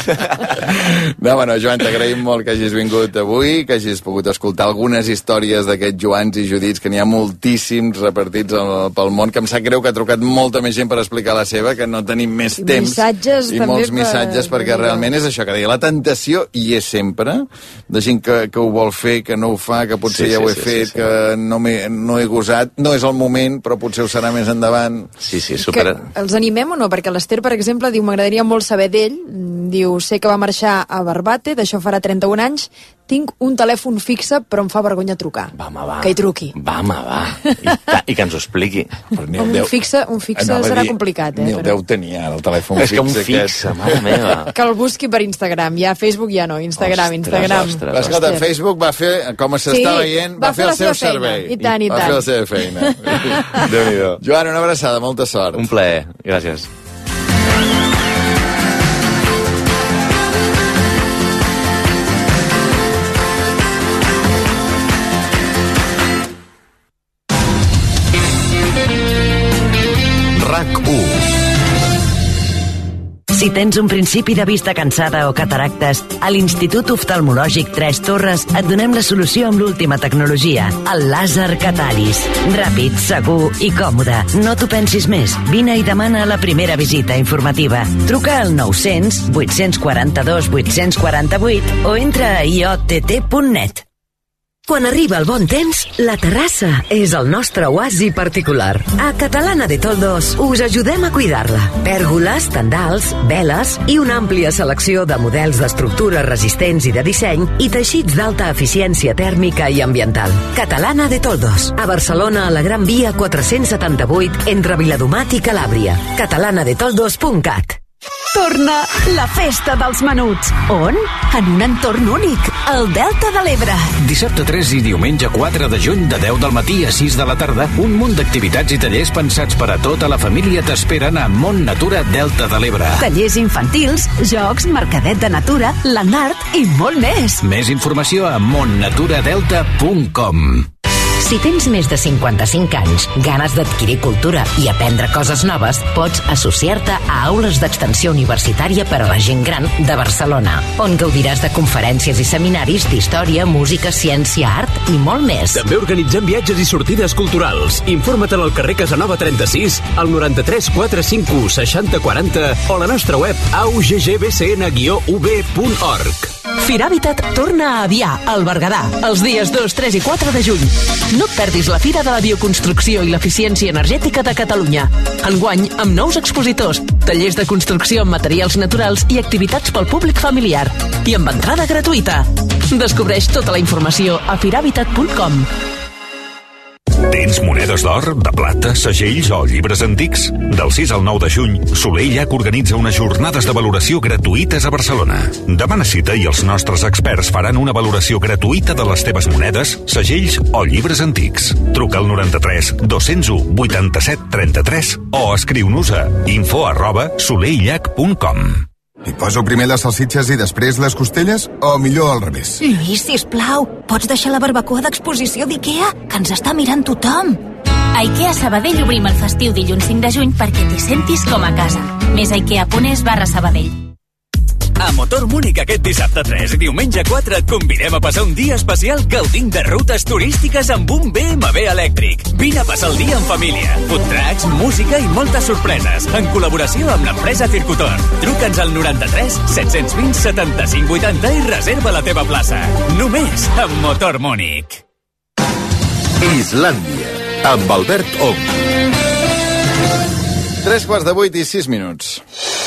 No, bueno, Joan, t'agraïm molt que hagis vingut avui, que hagis pogut escoltar algunes històries d'aquests Joans i Judits, que n'hi ha moltíssims repartits pel món, que em sap greu que ha trucat molta més gent per explicar la seva, que no tenim més I temps missatges, i molts missatges per, perquè per realment és això que deia, la tentació hi és sempre, de gent que, que ho vol fer, que no ho fa, que potser sí, ja ho he sí, fet, sí, sí. que no, no he gosat, no és el moment, però potser ho serà més endavant. Sí, sí, super... Que els animem o no? Perquè l'Ester, per exemple, diu, m'agradaria molt saber d'ell, diu, sé que va marxar a Barbate, d'això farà trenta-un anys, tinc un telèfon fixe, però em fa vergonya trucar. Va, home, va. Que hi truqui. Va, home, va. I, ta, i que ens ho expliqui. Un deu... fixe, un fixe serà dir, complicat, eh? Ni el però... deu tenir ara, el telèfon és fixe. És que un fixe, mare meva. Que el busqui per Instagram. Ja Facebook ja no, Instagram, ostres, Instagram. Ostres, ostres. Escolta, Facebook va fer, com s'està sí, veient, va, va fer el seu servei. I tant, i tant. Va fer la seva feina. Déu-n'hi-do. Joan, una abraçada, molta sort. Un plaer, gràcies. Si tens un principi de vista cansada o cataractes, a l'Institut Oftalmològic Tres Torres et donem la solució amb l'última tecnologia, el làser Catalis. Ràpid, segur i còmode. No t'ho pensis més. Vine i demana la primera visita informativa. Truca al nou-cents, vuit-cents quaranta-dos, vuit-cents quaranta-vuit o entra a i o te te punt net. Quan arriba el bon temps, la terrassa és el nostre oasi particular. A Catalana de Toldos us ajudem a cuidar-la. Pèrgoles, tendals, veles i una àmplia selecció de models d'estructures resistents i de disseny i teixits d'alta eficiència tèrmica i ambiental. Catalana de Toldos, a Barcelona, a la Gran Via quatre-cents setanta-vuit, entre Viladomat i Calàbria. catalana de toldos punt cat. Torna la festa dels menuts. On? En un entorn únic, el Delta de l'Ebre. Dissabte tres i diumenge quatre de juny de deu del matí a sis de la tarda, un munt d'activitats i tallers pensats per a tota la família t'esperen a Mont Natura Delta de l'Ebre. Tallers infantils, jocs, mercadet de natura, l'anart i molt més. Més informació a mont natura delta punt com. Si tens més de cinquanta-cinc anys, ganes d'adquirir cultura i aprendre coses noves, pots associar-te a Aules d'Extensió Universitària per a la Gent Gran de Barcelona, on gaudiràs de conferències i seminaris d'història, música, ciència, art i molt més. També organitzem viatges i sortides culturals. Informa't al carrer Casanova trenta-sis, al noranta-tres quatre cinc u seixanta quaranta o a la nostra web a u ge ge be ce ene guió u be punt org. Firàbitat torna a Avià, al Berguedà, els dies dos, tres i quatre de juny. No et perdis la Fira de la Bioconstrucció i l'Eficiència Energètica de Catalunya. Enguany, amb nous expositors, tallers de construcció amb materials naturals i activitats pel públic familiar. I amb entrada gratuïta. Descobreix tota la informació a firàbitat punt com. Tens monedes d'or, de plata, segells o llibres antics? Del sis al nou de juny, Soler i Llach organitza unes jornades de valoració gratuïtes a Barcelona. Demana cita i els nostres experts faran una valoració gratuïta de les teves monedes, segells o llibres antics. Truca al noranta-tres dos-cents u vuitanta-set trenta-tres o escriu-nos a info arroba soleillach punt com. Hi poso primer les salsitxes i després les costelles, o millor al revés? Lluís, sisplau, pots deixar la barbacoa d'exposició d'IKEA, que ens està mirant tothom. A IKEA Sabadell obrim el festiu dilluns cinc de juny perquè t'hi sentis com a casa. Més a ikea punt es barra Sabadell. A Motor Múnich aquest dissabte tres i diumenge quatre et convidem a passar un dia especial gaudint de rutes turístiques amb un be eme ve elèctric. Vine a passar el dia en família. Food trucks, música i moltes sorpreses. En col·laboració amb l'empresa Circutor. Truca'ns al noranta-tres set-cents vint setanta-cinc vuitanta i reserva la teva plaça. Només amb Motor Múnich. Islàndia, amb Albert Ong. Tres quarts de vuit i sis minuts.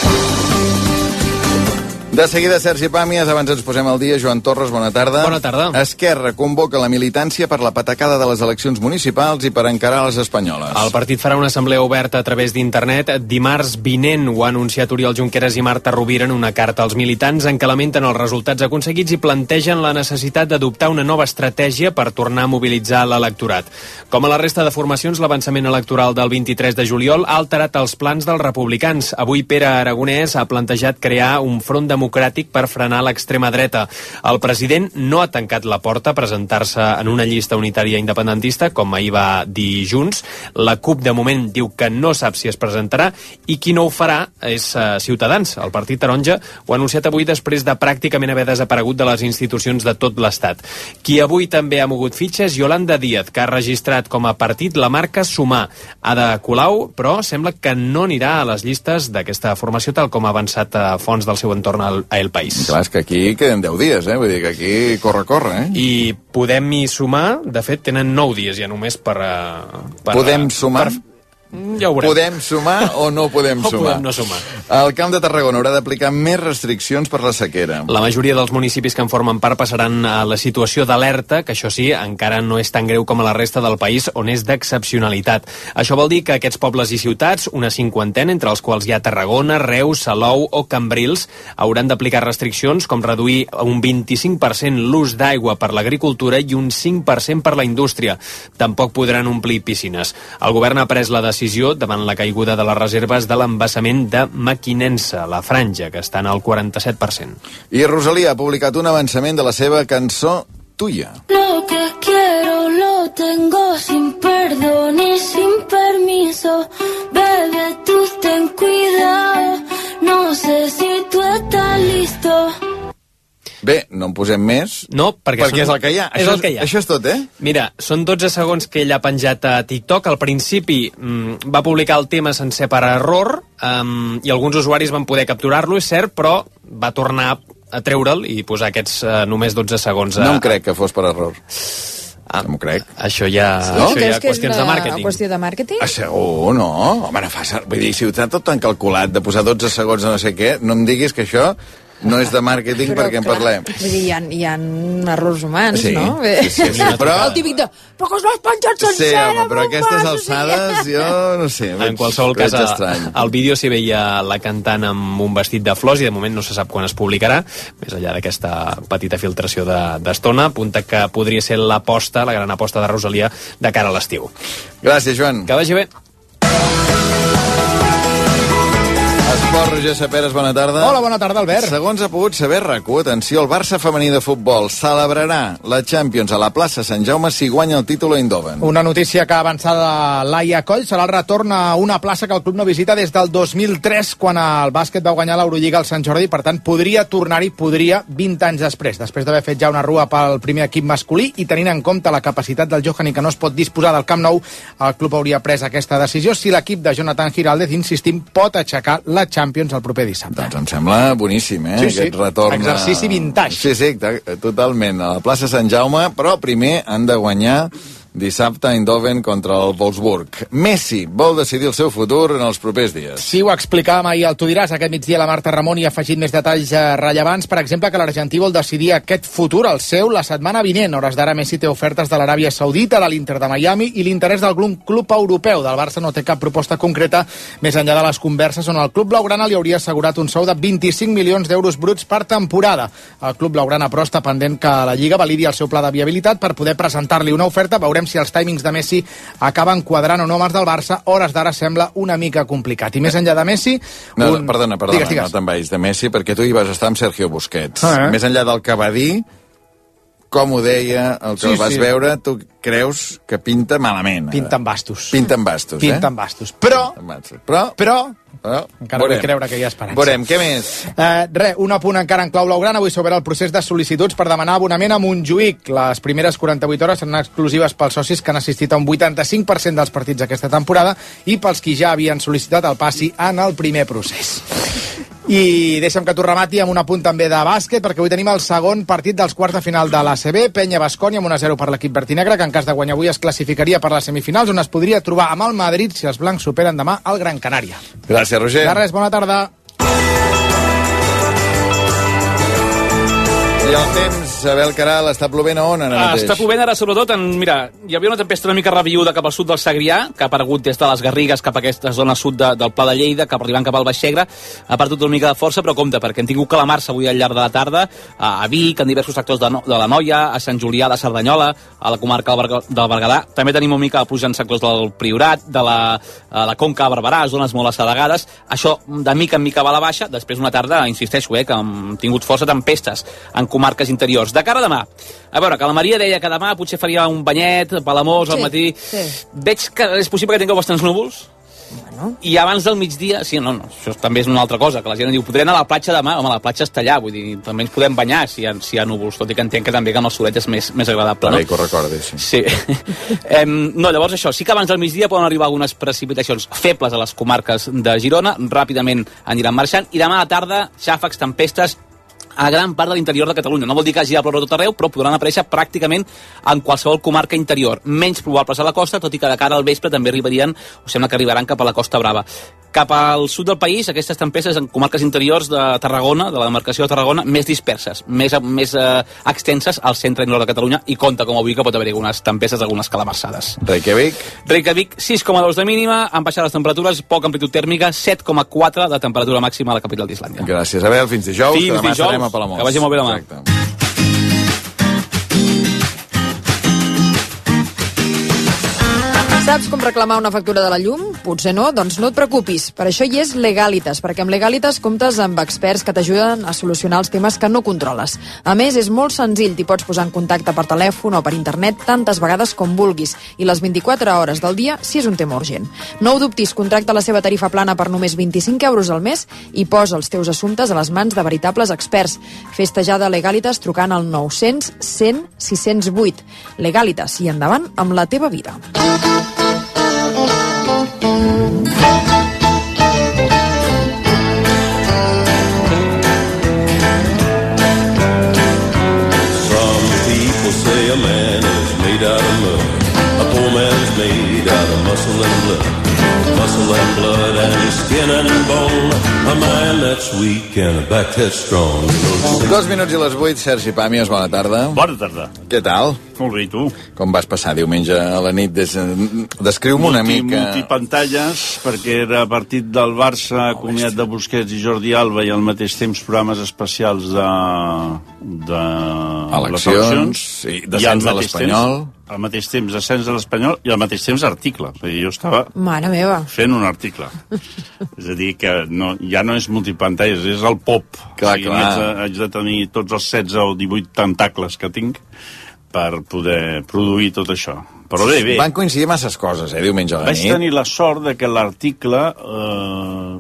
De seguida, Sergi Pàmies, abans ens posem al dia. Joan Torres, bona tarda. Bona tarda. Esquerra convoca la militància per la patacada de les eleccions municipals i per encarar les espanyoles. El partit farà una assemblea oberta a través d'internet. Dimarts vinent ho ha anunciat Oriol Junqueras i Marta Rovira en una carta als militants en què lamenten els resultats aconseguits i plantegen la necessitat d'adoptar una nova estratègia per tornar a mobilitzar l'electorat. Com a la resta de formacions, l'avançament electoral del vint-i-tres de juliol ha alterat els plans dels republicans. Avui Pere Aragonès ha plantejat crear un front de democràtic per frenar l'extrema dreta. El president no ha tancat la porta a presentar-se en una llista unitària independentista, com ahir va dir Junts. La CUP, de moment, diu que no sap si es presentarà i qui no ho farà és uh, Ciutadans. El partit taronja ho ha anunciat avui després de pràcticament haver desaparegut de les institucions de tot l'Estat. Qui avui també ha mogut fitxes, Yolanda Díaz, que ha registrat com a partit la marca Sumar. Ada Colau, però, sembla que no anirà a les llistes d'aquesta formació, tal com ha avançat a fonts del seu entorn a El País. Clar, és que aquí queden deu dies, eh? Vull dir que aquí corre, corre, eh? I Podem i Sumar, de fet, tenen nou dies ja només per... per Podem sumar? Per... Ja ho veurem. Podem sumar o no podem o sumar? podem no sumar. El Camp de Tarragona haurà d'aplicar més restriccions per la sequera. La majoria dels municipis que en formen part passaran a la situació d'alerta, que això sí, encara no és tan greu com a la resta del país, on és d'excepcionalitat. Això vol dir que aquests pobles i ciutats, una cinquantena, entre els quals hi ha Tarragona, Reus, Salou o Cambrils, hauran d'aplicar restriccions com reduir un vint-i-cinc per cent l'ús d'aigua per l'agricultura i un cinc per cent per la indústria. Tampoc podran omplir piscines. El govern ha pres la decisió davant la caiguda de les reserves de l'embassament de Mequinensa, la Franja, que estan al quaranta-set per cent. I Rosalía ha publicat un avançament de la seva cançó Tuya. Lo que quiero lo tengo sin perdón y sin permiso. Bebé, tú ten cuidado. No sé si tú estás listo. Bé, no en posem més, no, perquè, perquè són... és el que hi ha. És això, el que hi ha. Això és tot, eh? Mira, són dotze segons que ell ha penjat a TikTok. Al principi mmm, va publicar el tema sencer per error um, i alguns usuaris van poder capturar-lo, és cert, però va tornar a treure'l i posar aquests uh, només dotze segons. A... No em crec que fos per error. Ah, no m'ho crec. Això ja, sí, això ja que qüestions de màrqueting. Una qüestió de màrqueting? Ah, segur, no. Home, no fa... Vull dir, si ho està tot tan calculat de posar dotze segons de no sé què, no em diguis que això... no és de màrqueting perquè en parlem. Vull dir, hi ha, hi ha errors humans, Sí, no? sí, sí, sí, però- El típic de, però que us l'has penjat Sí, sencera, home, però a aquestes bombàs, alçades jo no sé, veig, En qualsevol cas, veig a- estrany. al vídeo s'hi veia la cantant amb un vestit de flors i de moment no se sap quan es publicarà, més enllà d'aquesta petita filtració de- d'estona, apunta que podria ser l'aposta, la gran aposta de Rosalia de cara a l'estiu. Gràcies, Joan. Que vagi bé. Esport, Roger Saperes, bona tarda. Hola, bona tarda, Albert. Segons ha pogut saber R A C U, atenció, el Barça femení de futbol celebrarà la Champions a la plaça Sant Jaume si guanya el títol a Eindhoven. Una notícia que ha avançat Laia Coll serà el retorn a una plaça que el club no visita des del dos mil tres, quan el bàsquet va guanyar l'Eurolliga al Sant Jordi, per tant podria tornar-hi, podria, vint anys després, després d'haver fet ja una rua pel primer equip masculí i tenint en compte la capacitat del Johani que no es pot disposar del Camp Nou, el club hauria pres aquesta decisió si l'equip de Jonathan Giraldez, insistim, pot aixecar la Champions el proper dissabte. Doncs em sembla boníssim, eh? Sí, sí. Aquest retorn. Exercici vintage. Sí, sí, totalment. A la plaça Sant Jaume, però primer han de guanyar dissabte a Eindhoven contra el Wolfsburg. Messi vol decidir el seu futur en els propers dies. Sí, ho explicàvem ahir al Tu diràs. Aquest migdia la Marta Ramon hi ha afegit més detalls eh, rellevants. Per exemple, que l'argentí vol decidir aquest futur, el seu, la setmana vinent. Hores d'ara Messi té ofertes de l'Aràbia Saudita, de l'Inter de Miami i l'interès d'algun club europeu. Del Barça no té cap proposta concreta més enllà de les converses on el club blaugrana li hauria assegurat un sou de vint-i-cinc milions d'euros bruts per temporada. El club blaugrana, però, està pendent que la Lliga validi el seu pla de viabilitat per poder presentar-li una oferta. Veurem si els timings de Messi acaben quadrant o no amb els del Barça. Hores d'ara sembla una mica complicat. I més enllà de Messi... No, un... perdona, perdona, digues, digues. no te'n vagis de Messi, perquè tu hi vas estar amb Sergio Busquets. Ah, eh? Més enllà del que va dir, com ho deia, el que Sí, el vas sí. veure, tu creus que pinta malament. ara. Pinta amb bastos. Pinta amb bastos, eh? Pinta amb bastos. Però... Però... Però... però encara vull creure que hi ha esperança. Veurem, què més? Eh, res, un apunt encara en clau blaugrana. Avui s'obre el procés de sol·licituds per demanar abonament a Montjuïc. Les primeres quaranta-vuit hores seran exclusives pels socis que han assistit a un vuitanta-cinc per cent dels partits aquesta temporada i pels qui ja havien sol·licitat el passi en el primer procés. I deixa'm que t'ho remati amb un apunt també de bàsquet, perquè avui tenim el segon partit dels quarts de final de l'A C B, Penya-Bascònia amb un a zero per l'equip vertinegre, que en cas de guanyar avui es classificaria per les semifinals, on es podria trobar amb el Madrid si els blancs superen demà el Gran Canària. Gràcies, Roger. De res, bona tarda. I el temps, Abel Caral, està plovent a on ara Ah, mateix? està plovent ara, sobretot, en, mira, hi havia una tempesta una mica reviuda cap al sud del Segrià, que ha aparegut des de les Garrigues cap a aquesta zona sud de, del Pla de Lleida, cap arribant cap al Baix Segre, ha perdut una mica de força, però compte, perquè hem tingut calamarsa avui al llarg de la tarda, a, a Vic, en diversos sectors de, no, de la Noia, a Sant Julià de Cerdanyola, a la comarca del, Berga, del Berguedà, també tenim una mica de pluja en sectors del Priorat, de la, a la Conca de Barberà, zones molt assedegades, això de mica en mica va a la baixa, després una tarda, insisteixo, eh, que hem tingut força tempestes en comarques interiors. De cara a demà, a veure, que la Maria deia que demà potser faria un banyet, Palamós, al Sí, matí. sí. Veig que és possible que tingueu bastants núvols. Bueno. I abans del migdia, sí, no, no, això també és una altra cosa, que la gent diu, podré anar a la platja demà, home, la platja està allà, vull dir, també ens podem banyar si hi ha, si hi ha núvols, tot i que entenc que també que amb el solet és més, més agradable, Per no? ahí que ho recordi, sí. Sí. em, no, llavors això, sí que abans del migdia poden arribar algunes precipitacions febles a les comarques de Girona, ràpidament aniran marxant, i demà a la tarda, xàfecs, tempestes, a gran part de l'interior de Catalunya. No vol dir que hagi de ploure tot arreu, però podran aparèixer pràcticament en qualsevol comarca interior. Menys probables a la costa, tot i que de cara al vespre també arribarien, o sembla que arribaran cap a la Costa Brava. Cap al sud del país, aquestes tempestes en comarques interiors de Tarragona, de la demarcació de Tarragona, més disperses, més, més eh, extenses al centre i nord de Catalunya, i compta com avui que pot haver algunes tempestes, algunes calamarsades. Reykjavik? Reykjavik, sis coma dos de mínima, han baixat les temperatures, poca amplitud tèrmica, set coma quatre de temperatura màxima a la capital d'Islàndia. Gràcies, Abel. Fins dijous, Fins que demà dijous, serem a Palamós. que vagi molt bé demà. Exacte. Saps com reclamar una factura de la llum? Potser no? Doncs no et preocupis. Per això hi és Legalitas, perquè amb Legalitas comptes amb experts que t'ajuden a solucionar els temes que no controles. A més, és molt senzill. T'hi pots posar en contacte per telèfon o per internet tantes vegades com vulguis i les vint-i-quatre hores del dia si és un tema urgent. No ho dubtis, contracta la seva tarifa plana per només vint-i-cinc euros al mes i posa els teus assumptes a les mans de veritables experts. Fes-te ja de Legalitas trucant al nou cents cent sis cents vuit. Legalitas, i endavant amb la teva vida. Some people say a man is made out of mud. A poor man's made out of muscle and blood. Muscle and blood and skin and bone. A man that's weak and her back headstrong. You know, Dos minuts i les vuit, Sergi Pàmies, bona tarda. Bona tarda. Què tal? Molt bé, i tu? Com vas passar diumenge a la nit? Des... Descriu-me una Multi, mica... Multipantalles, perquè era partit del Barça, oh, comiat de Busquets i Jordi Alba, i al mateix temps programes especials de... de... Eleccions, sí, descens de l'Espanyol. Al mateix temps descens de l'Espanyol i al mateix temps article. És a dir, jo estava Mare meva. fent un article. És a dir, que no, ja no és multipantalles, és el pop. Clar, o sigui, clar. Haig, de, haig de tenir tots els setze o divuit tentacles que tinc per poder produir tot això. Però bé, bé. Van coincidir masses coses, eh, diumenge a la Vaig nit. tenir la sort de que l'article eh,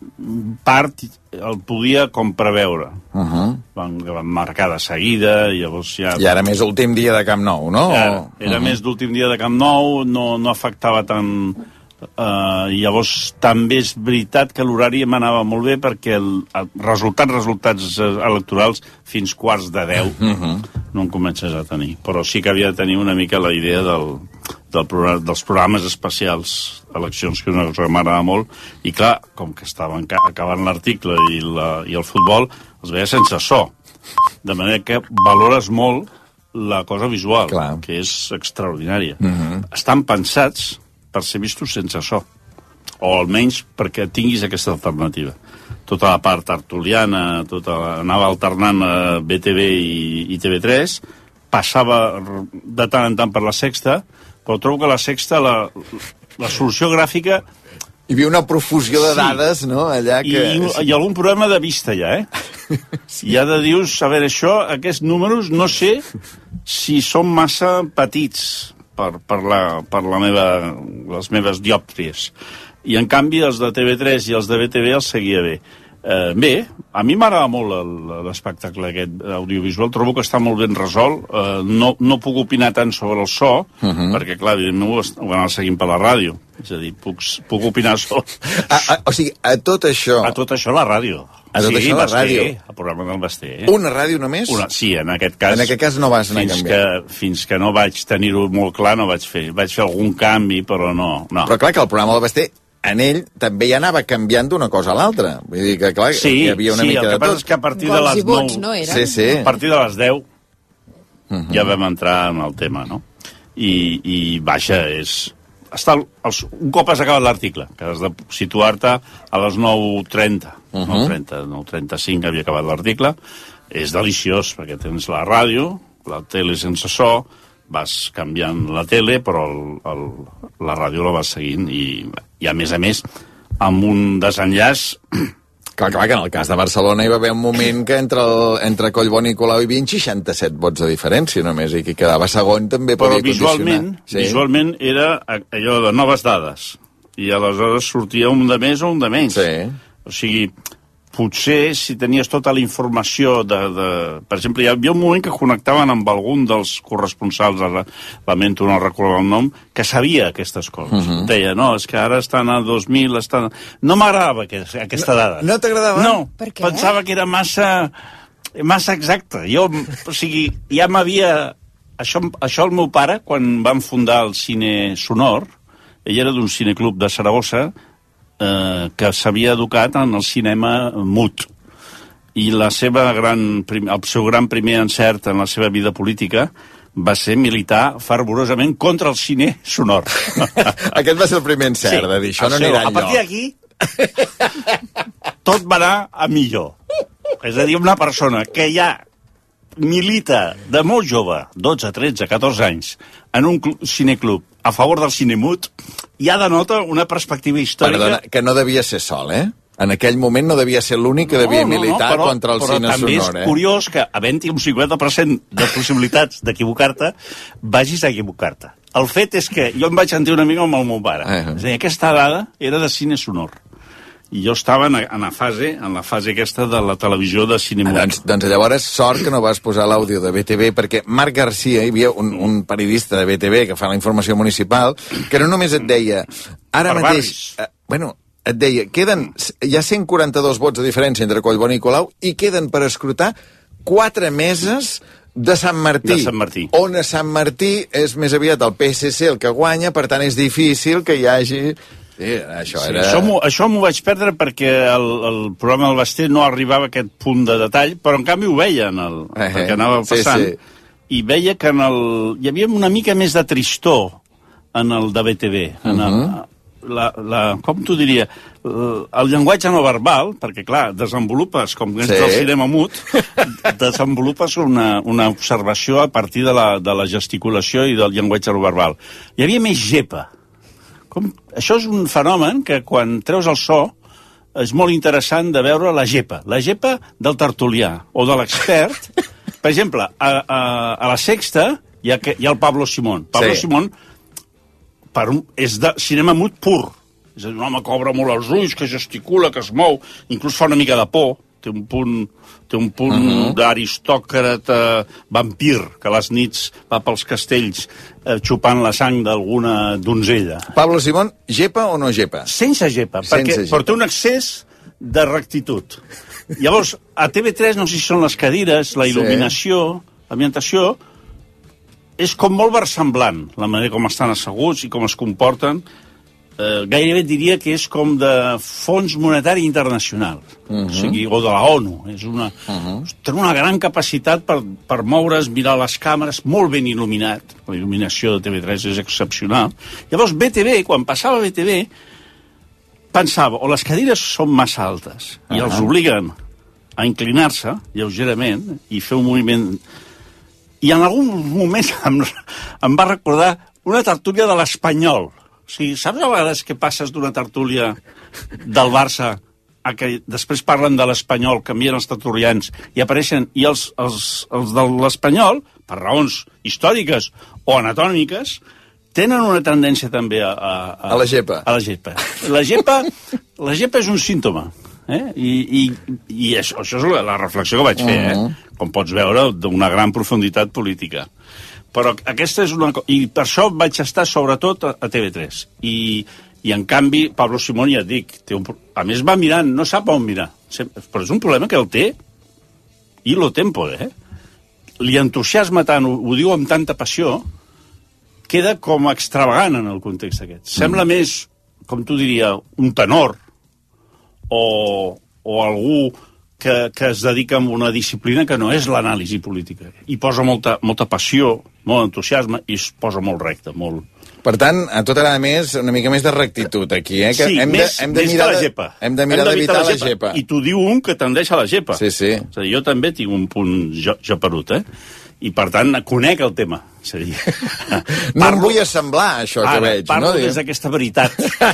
part el podia com preveure. Uh -huh. Van, van marcar de seguida, i llavors ja... I ara més últim dia de Camp Nou, no? Era, era uh -huh. més d'últim dia de Camp Nou, no, no afectava tant... Uh, llavors també és veritat que l'horari m'anava molt bé perquè el, el resultats resultats electorals fins quarts de deu uh -huh. no en comences a tenir, però sí que havia de tenir una mica la idea del, del programa, dels programes especials, eleccions, que és una cosa que m'agrada molt, i clar, com que estaven acabant l'article i, la, i el futbol, els veia sense so, de manera que valores molt la cosa visual, clar, que és extraordinària. Uh -huh. Estan pensats per ser vistos sense so, o almenys perquè tinguis aquesta alternativa. Tota la part artuliana, tota la, anava alternant a B T V i, i T V tres, passava de tant en tant per la Sexta, però trobo que la Sexta, la, la solució gràfica... Hi havia una profusió de dades, sí, no?, allà que... I, i algun problema de vista ja, eh? Sí. I ara dius, a veure, això, aquests números, no sé si són massa petits per, per, la, per la meva, les meves diòptries. I, en canvi, els de T V tres i els de B T V els seguia bé. Eh, bé, a mi m'agrada molt l'espectacle aquest audiovisual, trobo que està molt ben resolt. Eh, no, no puc opinar tant sobre el so, uh -huh. perquè, clar, evidentment ho, ho anava seguint per la ràdio. És a dir, puc, puc opinar sobre... A, a, o sigui, a tot això... A tot això la ràdio. A tot sí, això la Basté, ràdio. El programa del Basté. Eh? Una ràdio només? Una, sí, en aquest cas... En aquest cas no vas anar fins canviant. que, fins que no vaig tenir-ho molt clar, no vaig fer. Vaig fer algun canvi, però no. no. Però clar que el programa del Basté, en ell, també ja anava canviant d'una cosa a l'altra. Vull dir que, clar, sí, hi havia una sí, mica de tot. Sí, el que passa és que a partir de les nou... no sí, sí. A partir de les deu uh -huh. ja vam entrar en el tema, no? I, i vaja, és... Està, els, un cop has acabat l'article, que has de situar-te a les nou trenta, uh -huh. nou trenta, nou trenta-cinc havia acabat l'article, és deliciós, perquè tens la ràdio, la tele sense so, vas canviant la tele, però el, el, la ràdio la vas seguint, i, i a més a més, amb un desenllaç... Clar, clar, que en el cas de Barcelona hi va haver un moment que entre, el, entre Collboni i Colau hi havia seixanta-set vots de diferència només, i qui quedava segon també podia Però visualment, condicionar. Sí. visualment era allò de noves dades, i aleshores sortia un de més o un de menys. Sí. O sigui, potser si tenies tota la informació de... de per exemple, hi havia un moment que connectaven amb algun dels corresponsals, ara lamento no recordar el nom, que sabia aquestes coses. Uh -huh. Deia, no, és que ara estan a dos mil, estan... No m'agradava aquesta, aquesta no, dada. No t'agradava? No, per què? Pensava que era massa... massa exacta. Jo, o sigui, ja m'havia... Això, això el meu pare, quan van fundar el Cine Sonor, ell era d'un cineclub de Saragossa, eh, que s'havia educat en el cinema mut. I la seva gran, el seu gran primer encert en la seva vida política va ser militar fervorosament contra el cine sonor. Aquest va ser el primer encert, sí, de dir, això no anirà enlloc. A partir d'aquí, tot va anar a millor. És a dir, una persona que ja milita de molt jove, dotze, tretze, catorze anys, en un cineclub a favor del cine mut, ja denota una perspectiva històrica... Perdona, que no devia ser sol, eh? En aquell moment no devia ser l'únic que devia no, no, militar no, però, contra el cine sonor, eh? Però també és curiós que, havent-hi un cinquanta per cent de possibilitats d'equivocar-te, vagis a equivocar-te. El fet és que jo em vaig sentir una mica amb el meu pare. Eh. És a dir, aquesta dada era de cine sonor. I jo estava en, en, la fase, en la fase aquesta de la televisió de cinema. Ah, doncs, doncs llavors, sort que no vas posar l'àudio de B T V, perquè Marc Garcia, hi havia un, un periodista de B T V que fa la informació municipal, que no només et deia... Ara per mateix... Eh, bueno, et deia, queden... Hi ha cent quaranta-dos vots de diferència entre Collboni i Colau i queden per escrutar quatre meses de Sant Martí. De Sant Martí. On a Sant Martí és més aviat el P S C el que guanya, per tant és difícil que hi hagi... Sí, això sí, era... Això m'ho això m'ho vaig perdre perquè el, el programa del Basté no arribava a aquest punt de detall, però en canvi ho veia, en el, eh, perquè anava passant, sí, sí. I veia que en el, hi havia una mica més de tristor en el de B T V. En el, uh-huh. la, la, com t'ho diria? El llenguatge no verbal, perquè, clar, desenvolupes, com que sí. el cinema mut, desenvolupes una, una observació a partir de la, de la gesticulació i del llenguatge no verbal. Hi havia més gepa. Com, això és un fenomen que, quan treus el so, és molt interessant de veure la gepa. La gepa del tertulià o de l'expert. Per exemple, a, a, a la Sexta hi ha, hi ha el Pablo Simón. Pablo sí. Simón per un, és de cinema mut pur. És a dir, un home que obre molt els ulls, que gesticula, que es mou, inclús fa una mica de por. Té un punt, té un punt uh-huh. d'aristòcrata vampir, que a les nits va pels castells eh, xupant la sang d'alguna donzella. Pablo Simón, gepa o no gepa? Sense gepa, Sense perquè gepa. Porta un excés de rectitud. Llavors, a T V tres, no sé si són les cadires, la il·luminació, sí. l'ambientació, és com molt versemblant, la manera com estan asseguts i com es comporten. Eh, gairebé diria que és com de Fons Monetari Internacional, uh-huh. o sigui, o de la ONU. És una, uh-huh. Té una gran capacitat per, per moure's, mirar les càmeres, molt ben il·luminat. La il·luminació de T V tres és excepcional. Llavors, B T V, quan passava B T V, pensava, o les cadires són massa altes i uh-huh. els obliguen a inclinar-se lleugerament i fer un moviment... I en algun moment em, em va recordar una tertúlia de l'Espanyol. O sigui, saps a vegades què passes d'una tertúlia del Barça a que després parlen de l'Espanyol, canvien els tertulians i apareixen... I els, els, els de l'Espanyol, per raons històriques o anatòmiques, tenen una tendència també a... A, a, a la gepa. A la gepa. La gepa, la gepa és un símptoma. Eh? I, i, i això, això és la reflexió que vaig fer, eh? Com pots veure, d'una gran profunditat política. Però aquesta és una cosa... I per això vaig estar sobretot a, a T V tres. I, I en canvi, Pablo Simón, ja et dic, té un, a més va mirant, no sap on mirar. Però és un problema que el té i lo tempo, eh? Li entusiasma tant, ho, ho diu amb tanta passió, queda com extravagant en el context aquest. Sembla mm. més, com tu diria, un tenor o, o algú que, que es dedica a una disciplina que no és l'anàlisi política. I posa molta, molta passió, molt entusiasme, i es posa molt recte, molt... Per tant, a tot agrada més, una mica més de rectitud aquí, eh? Que sí, hem més, de, hem de més mirar de la gepa. Hem de mirar d'evitar la, la gepa. I t'ho diu un que tendeix a la gepa. Sí, sí. És a dir, jo també tinc un punt geperut, eh? I, per tant, conec el tema. És a dir, no parlo... em vull assemblar, això que Ara, veig. Parlo no? des d'aquesta veritat.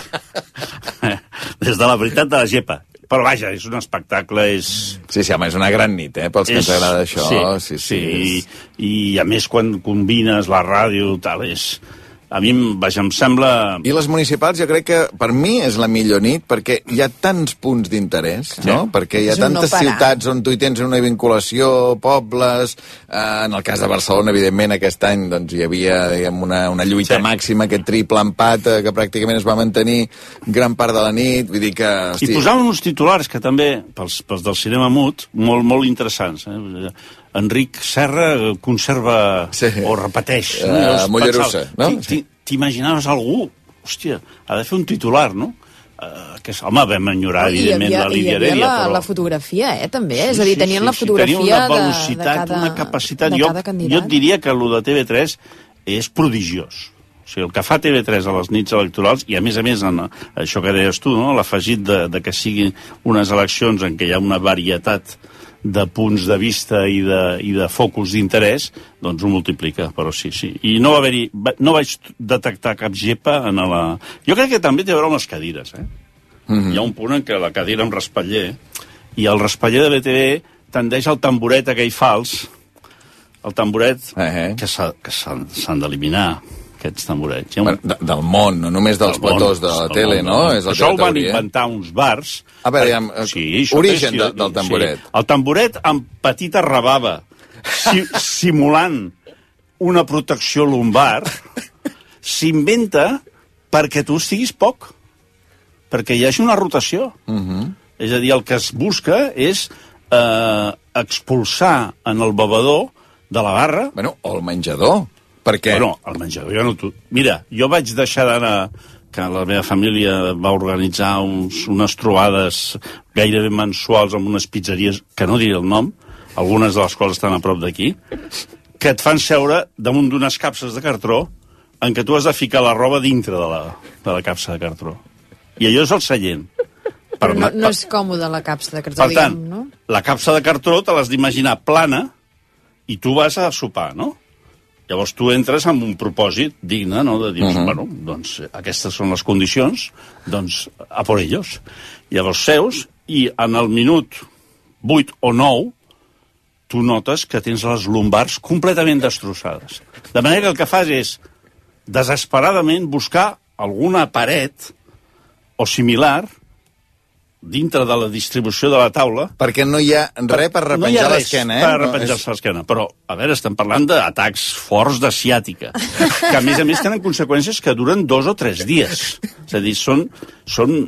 Des de la veritat de la gepa. Però vaja, és un espectacle, és... Sí, sí, home, és una gran nit, eh, pels que ens agrada això. Sí, sí, sí, sí és... i, i a més quan combines la ràdio, tal, és... A mi, vaja, em sembla... I les municipals jo crec que per mi és la millor nit perquè hi ha tants punts d'interès, sí. no? Perquè hi ha tantes no ciutats on tu hi tens una vinculació, pobles... Eh, en el cas de Barcelona, evidentment, aquest any doncs, hi havia diguem, una, una lluita sí. màxima, aquest triple empat eh, que pràcticament es va mantenir gran part de la nit. Vull dir que... Hosti... I posaven uns titulars que també, pels, pels del cinema mut, molt, molt interessants. Eh? Enric Serra conserva sí. o repeteix. No? Uh, Mollerussa, no? T'imaginaves algú, hòstia, ha de fer un titular, no? Uh, que, home, vam enyorar, I evidentment, havia, la Lídia Heredia, la, però... la fotografia, eh, també. Sí, és a dir, tenien sí, sí, la fotografia sí, una velocitat, de, de cada, una capacitat. de jo, cada candidat. Jo et diria que el de T V tres és prodigiós. O sigui, el que fa T V tres a les nits electorals, i a més a més, en això que deies tu, no? L'afegit de, de que siguin unes eleccions en què hi ha una varietat de punts de vista i de, i de focus d'interès, doncs ho multiplica, però sí, sí. I no va haver-hi, no vaig detectar cap gepa en la... Jo crec que també té a veure amb les cadires, eh? Mm-hmm. Hi ha un punt en què la cadira amb respatller, i el respatller de B T V tendeix al tamboret aquell fals, el tamboret eh, eh. que s'han d'eliminar, aquests tamborets. Un... De, del món, no només dels del platós de la tele, món, no? no? És això ho van inventar uns bars. A veure, diguem, sí, origen de, del tamboret. Sí. El tamboret amb petita rebava, si, simulant una protecció lumbar, s'inventa perquè tu estiguis poc, perquè hi hagi una rotació. Uh-huh. És a dir, el que es busca és eh, expulsar en el bevedor de la barra... Bueno, o el menjador. Per què? Bueno, el menjador jo no... Tu... Mira, jo vaig deixar d'anar que la meva família va organitzar uns, unes trobades gairebé mensuals amb unes pizzeries, que no diré el nom, algunes de les quals estan a prop d'aquí, que et fan seure damunt d'unes capses de cartró en què tu has de ficar la roba dintre de la, de la capsa de cartró. I allò és el seient. Però no, no és còmode la capsa de cartró, per tant, diguem, no? La capsa de cartró te l'has d'imaginar plana i tu vas a sopar, no? Llavors tu entres amb un propòsit digne, no? De dir, uh-huh. bueno, doncs aquestes són les condicions, doncs a por ellos. Llavors seus i en el minut vuit o nou tu notes que tens les lumbars completament destrossades. De manera que el que fas és desesperadament buscar alguna paret o similar dintre de la distribució de la taula... Perquè no hi ha res per repenjar no l'esquena, eh? per repenjar-se l'esquena. Però, a veure, estem parlant d'atacs forts de ciàtica, que a més a més tenen conseqüències que duren dos o tres dies. És a dir, són... són...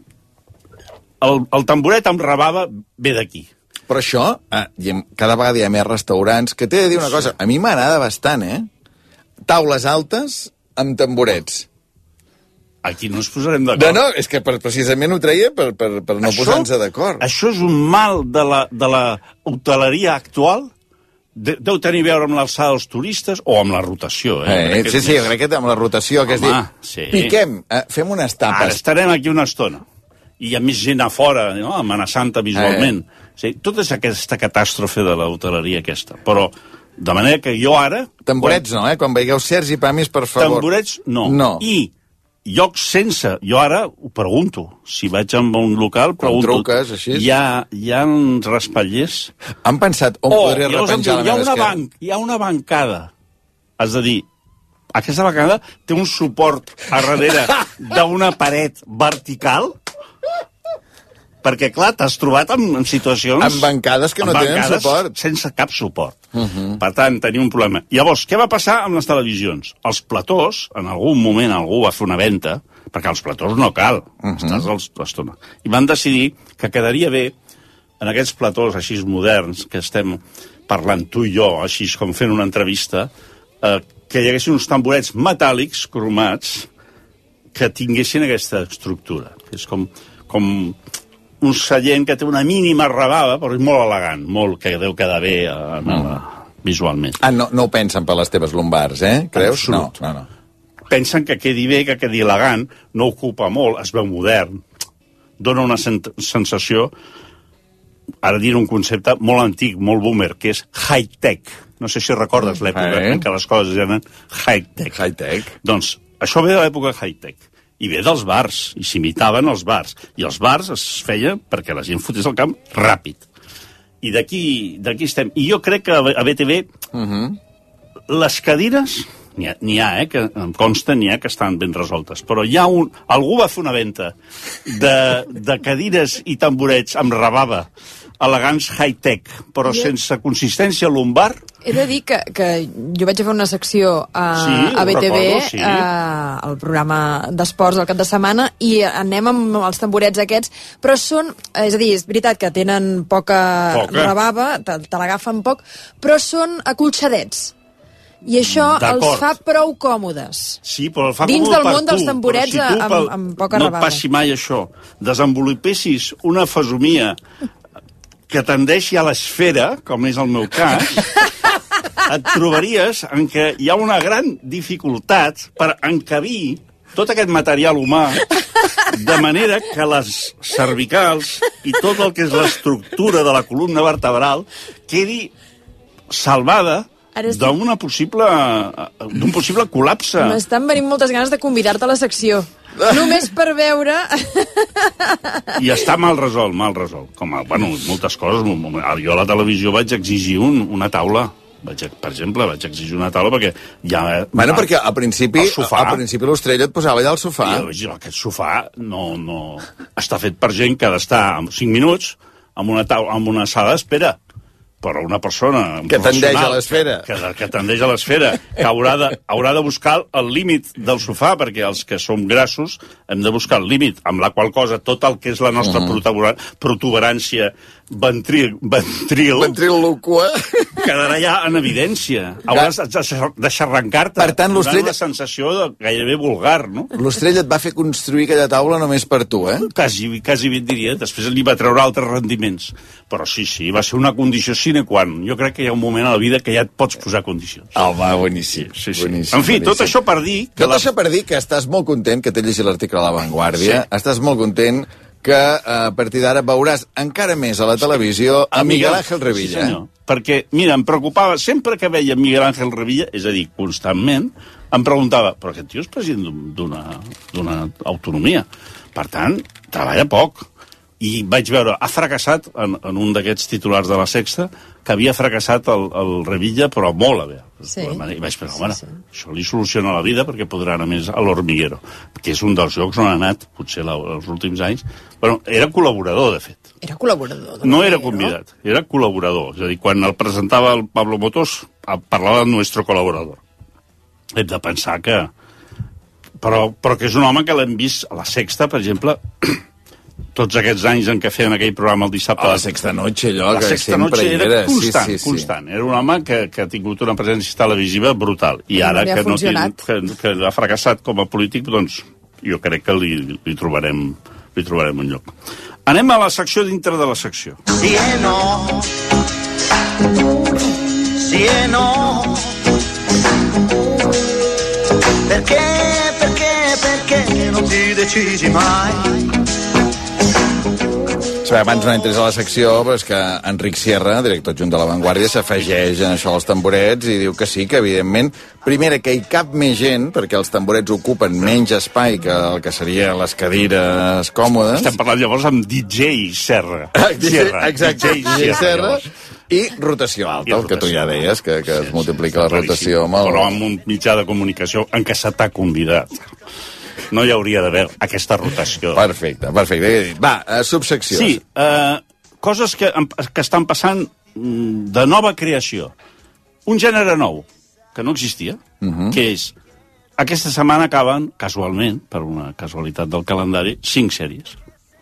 El, el tamboret amb rebava ve d'aquí. Però això, eh, cada vegada hi ha més restaurants, que t'he de dir una cosa, a mi m'agrada bastant, eh? Taules altes amb tamborets. Aquí no ens posarem d'acord. No, no, és que per, precisament ho treia per, per, per no posar-nos d'acord. Això és un mal de la, de la hoteleria actual. De, deu tenir a veure amb l'alçada dels turistes o amb la rotació. Eh? eh sí, sí, jo crec que amb la rotació, que Home, és dir, sí. piquem, eh, fem unes tapes. Ara estarem aquí una estona. I hi ha més gent a fora, no? Amenaçant-te visualment. Eh. O sigui, tota és aquesta catàstrofe de la hoteleria aquesta. Però, de manera que jo ara... Tamborets quan... no, eh? Quan veieu Sergi Pamis, per favor. Tamborets no. No. I llocs sense. Jo ara ho pregunto. Si vaig a un local, pregunto. Quan truques, així? Hi ha, hi ha respatllers? Han pensat on oh, podria repenjar la meva esquerra? Banc, hi ha una bancada. Has de dir, aquesta bancada té un suport a darrere d'una paret vertical... Perquè, clar, t'has trobat en, en situacions... En bancades que no tenen suport. Sense cap suport. Uh -huh. Per tant, tenia un problema. Llavors, què va passar amb les televisions? Els platós, en algun moment algú va fer una venda, perquè els platós no cal, uh -huh. estàs a l'estona. I van decidir que quedaria bé, en aquests platós així moderns, que estem parlant tu i jo, així com fent una entrevista, eh, que hi haguessin uns tamborets metàl·lics cromats que tinguessin aquesta estructura. És com... com un seient que té una mínima rebava, però és molt elegant, molt, que deu quedar bé eh, mm. visualment. Ah, no, no ho pensen per les teves lumbars, eh? Creus? No, no, no. Pensen que quedi bé, que quedi elegant, no ocupa molt, es veu modern, dona una sen sensació, ara dir un concepte molt antic, molt boomer, que és high-tech. No sé si recordes l'època eh? en què les coses eren high-tech. High-tech. Doncs això ve de l'època high-tech. I ve dels bars, i s'imitaven els bars. I els bars es feia perquè la gent fotés al camp ràpid. I d'aquí estem. I jo crec que a B T V uh -huh. les cadires, n'hi ha, ha, eh, que em consta, n'hi ha que estan ben resoltes, però hi ha un... Algú va fer una venda de, de cadires i tamborets amb rebava, elegants high-tech, però jo... sense consistència lumbar. He de dir que, que jo vaig a fer una secció a, sí, a B T V, recordo, sí. a, al programa d'esports del cap de setmana, i anem amb els tamborets aquests, però són, és a dir, és veritat que tenen poca, poca. rebava, te, te l'agafen poc, però són acolxadets. I això els fa prou còmodes. Sí, però el fa dins còmode del món per dels tu, tamborets si tu, amb, amb poca no rebava. No et passi mai això. Desenvolupessis una fesomia que tendeixi a l'esfera, com és el meu cas, et trobaries en què hi ha una gran dificultat per encabir tot aquest material humà de manera que les cervicals i tot el que és l'estructura de la columna vertebral quedi salvada d'un possible, d'un possible col·lapse. M'estan venint moltes ganes de convidar-te a la secció. Només per veure... I està mal resolt, mal resolt. Com a, bueno, moltes coses. Jo a la televisió vaig exigir un, una taula. Vaig, per exemple, vaig exigir una taula perquè ja... Bueno, perquè al principi, al principi l'Ostrella et posava allà al sofà. I jo, aquest sofà no, no... està fet per gent que ha d'estar cinc minuts en una, taula, en una sala d'espera. Però una persona que tendeix a l'esfera que, que, que tendeix a l'esfera que haurà de, haurà de buscar el límit del sofà, perquè els que som grassos hem de buscar el límit, amb la qual cosa tot el que és la nostra uh -huh. protuberància ventril, ventril, ventriloqua, quedarà ja en evidència. Hauràs de xarrancar-te. Per tant, l'Ostrell... una sensació de gairebé vulgar, no? L'Ostrell et va fer construir aquella taula només per tu, eh? Quasi, quasi bé et diria. Després li va treure altres rendiments. Però sí, sí, va ser una condició sine qua non. Jo crec que hi ha un moment a la vida que ja et pots posar condicions. Home, boníssim. Sí, sí. boníssim en fi, boníssim. tot això per dir... Tot la... això per dir que estàs molt content, que t'he llegit l'article a La Vanguardia, sí. Estàs molt content que a partir d'ara veuràs encara més a la televisió a Miguel Ángel Revilla. Sí, senyor. Perquè, mira, em preocupava, sempre que veia Miguel Ángel Revilla, és a dir, constantment, em preguntava, però aquest tio és president d'una autonomia. Per tant, treballa poc. I vaig veure, ha fracassat en, en un d'aquests titulars de La Sexta, que havia fracassat el, el Revilla, però molt a bé. Sí. I vaig pensar, home, sí, sí. Això li soluciona la vida perquè podrà anar més a l'Hormiguero, que és un dels llocs on ha anat, potser la, els últims anys. Bueno, era col·laborador, de fet. Era col·laborador. No era convidat, era col·laborador. És a dir, quan el presentava el Pablo Motos, parlava del nostre col·laborador. Hem de pensar que... Però, però que és un home que l'hem vist a La Sexta, per exemple... tots aquests anys en què feien aquell programa el dissabte... A La Sexta Noche, allò, la que Sexta sempre Noche hi era. era. Constant, sí, sí, constant. Sí. Era un home que, que ha tingut una presència televisiva brutal. I ara no que, no tin, que, que ha fracassat com a polític, doncs jo crec que li, li, trobarem, li trobarem un lloc. Anem a la secció dintre de la secció. Sí e no. Sí e no. Perché, perché, perché non ti decisi mai? Saber, abans no entres a la secció, però és que Enric Sierra, director adjunt de La Vanguardia, s'afegeix en això als tamborets i diu que sí, que evidentment, primera, que hi cap més gent, perquè els tamborets ocupen menys espai que el que serien les cadires còmodes. Estem parlant llavors amb D J Serra. Sierra. Exacte, D J Serra. I rotació alta, I el que tu ja deies, que, que es multiplica la rotació amb el... Però amb un mitjà de comunicació en què se t'ha convidat. No hi hauria d'haver aquesta rotació. Perfecte, perfecte. Va, uh, subseccions. Sí, uh, coses que, que estan passant de nova creació. Un gènere nou, que no existia, uh -huh. que és... Aquesta setmana acaben, casualment, per una casualitat del calendari, cinc sèries.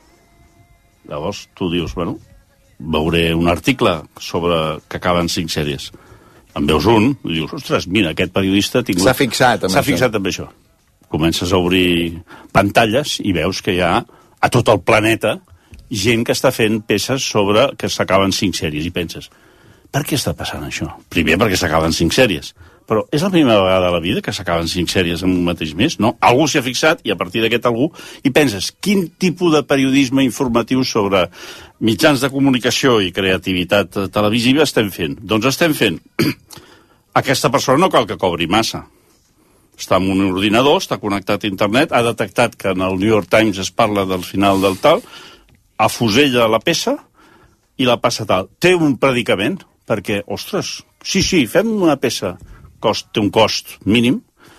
Llavors, tu dius, bueno, veuré un article sobre que acaben cinc sèries. En veus un, i dius, ostres, mira, aquest periodista... Tingut... S'ha fixat amb S'ha això. fixat amb això. Comences a obrir pantalles i veus que hi ha a tot el planeta gent que està fent peces sobre que s'acaben cinc sèries i penses, per què està passant això? Primer perquè s'acaben cinc sèries, però és la primera vegada a la vida que s'acaben cinc sèries en un mateix mes, no? Algú s'hi ha fixat i a partir d'aquest algú i penses, quin tipus de periodisme informatiu sobre mitjans de comunicació i creativitat televisiva estem fent? Doncs estem fent aquesta persona no cal que cobri massa. Està en un ordinador, està connectat a internet, ha detectat que en el New York Times es parla del final del tal, afusella la peça i la passa tal. Té un predicament, perquè, ostres, sí, sí, fem una peça, cost, té un cost mínim,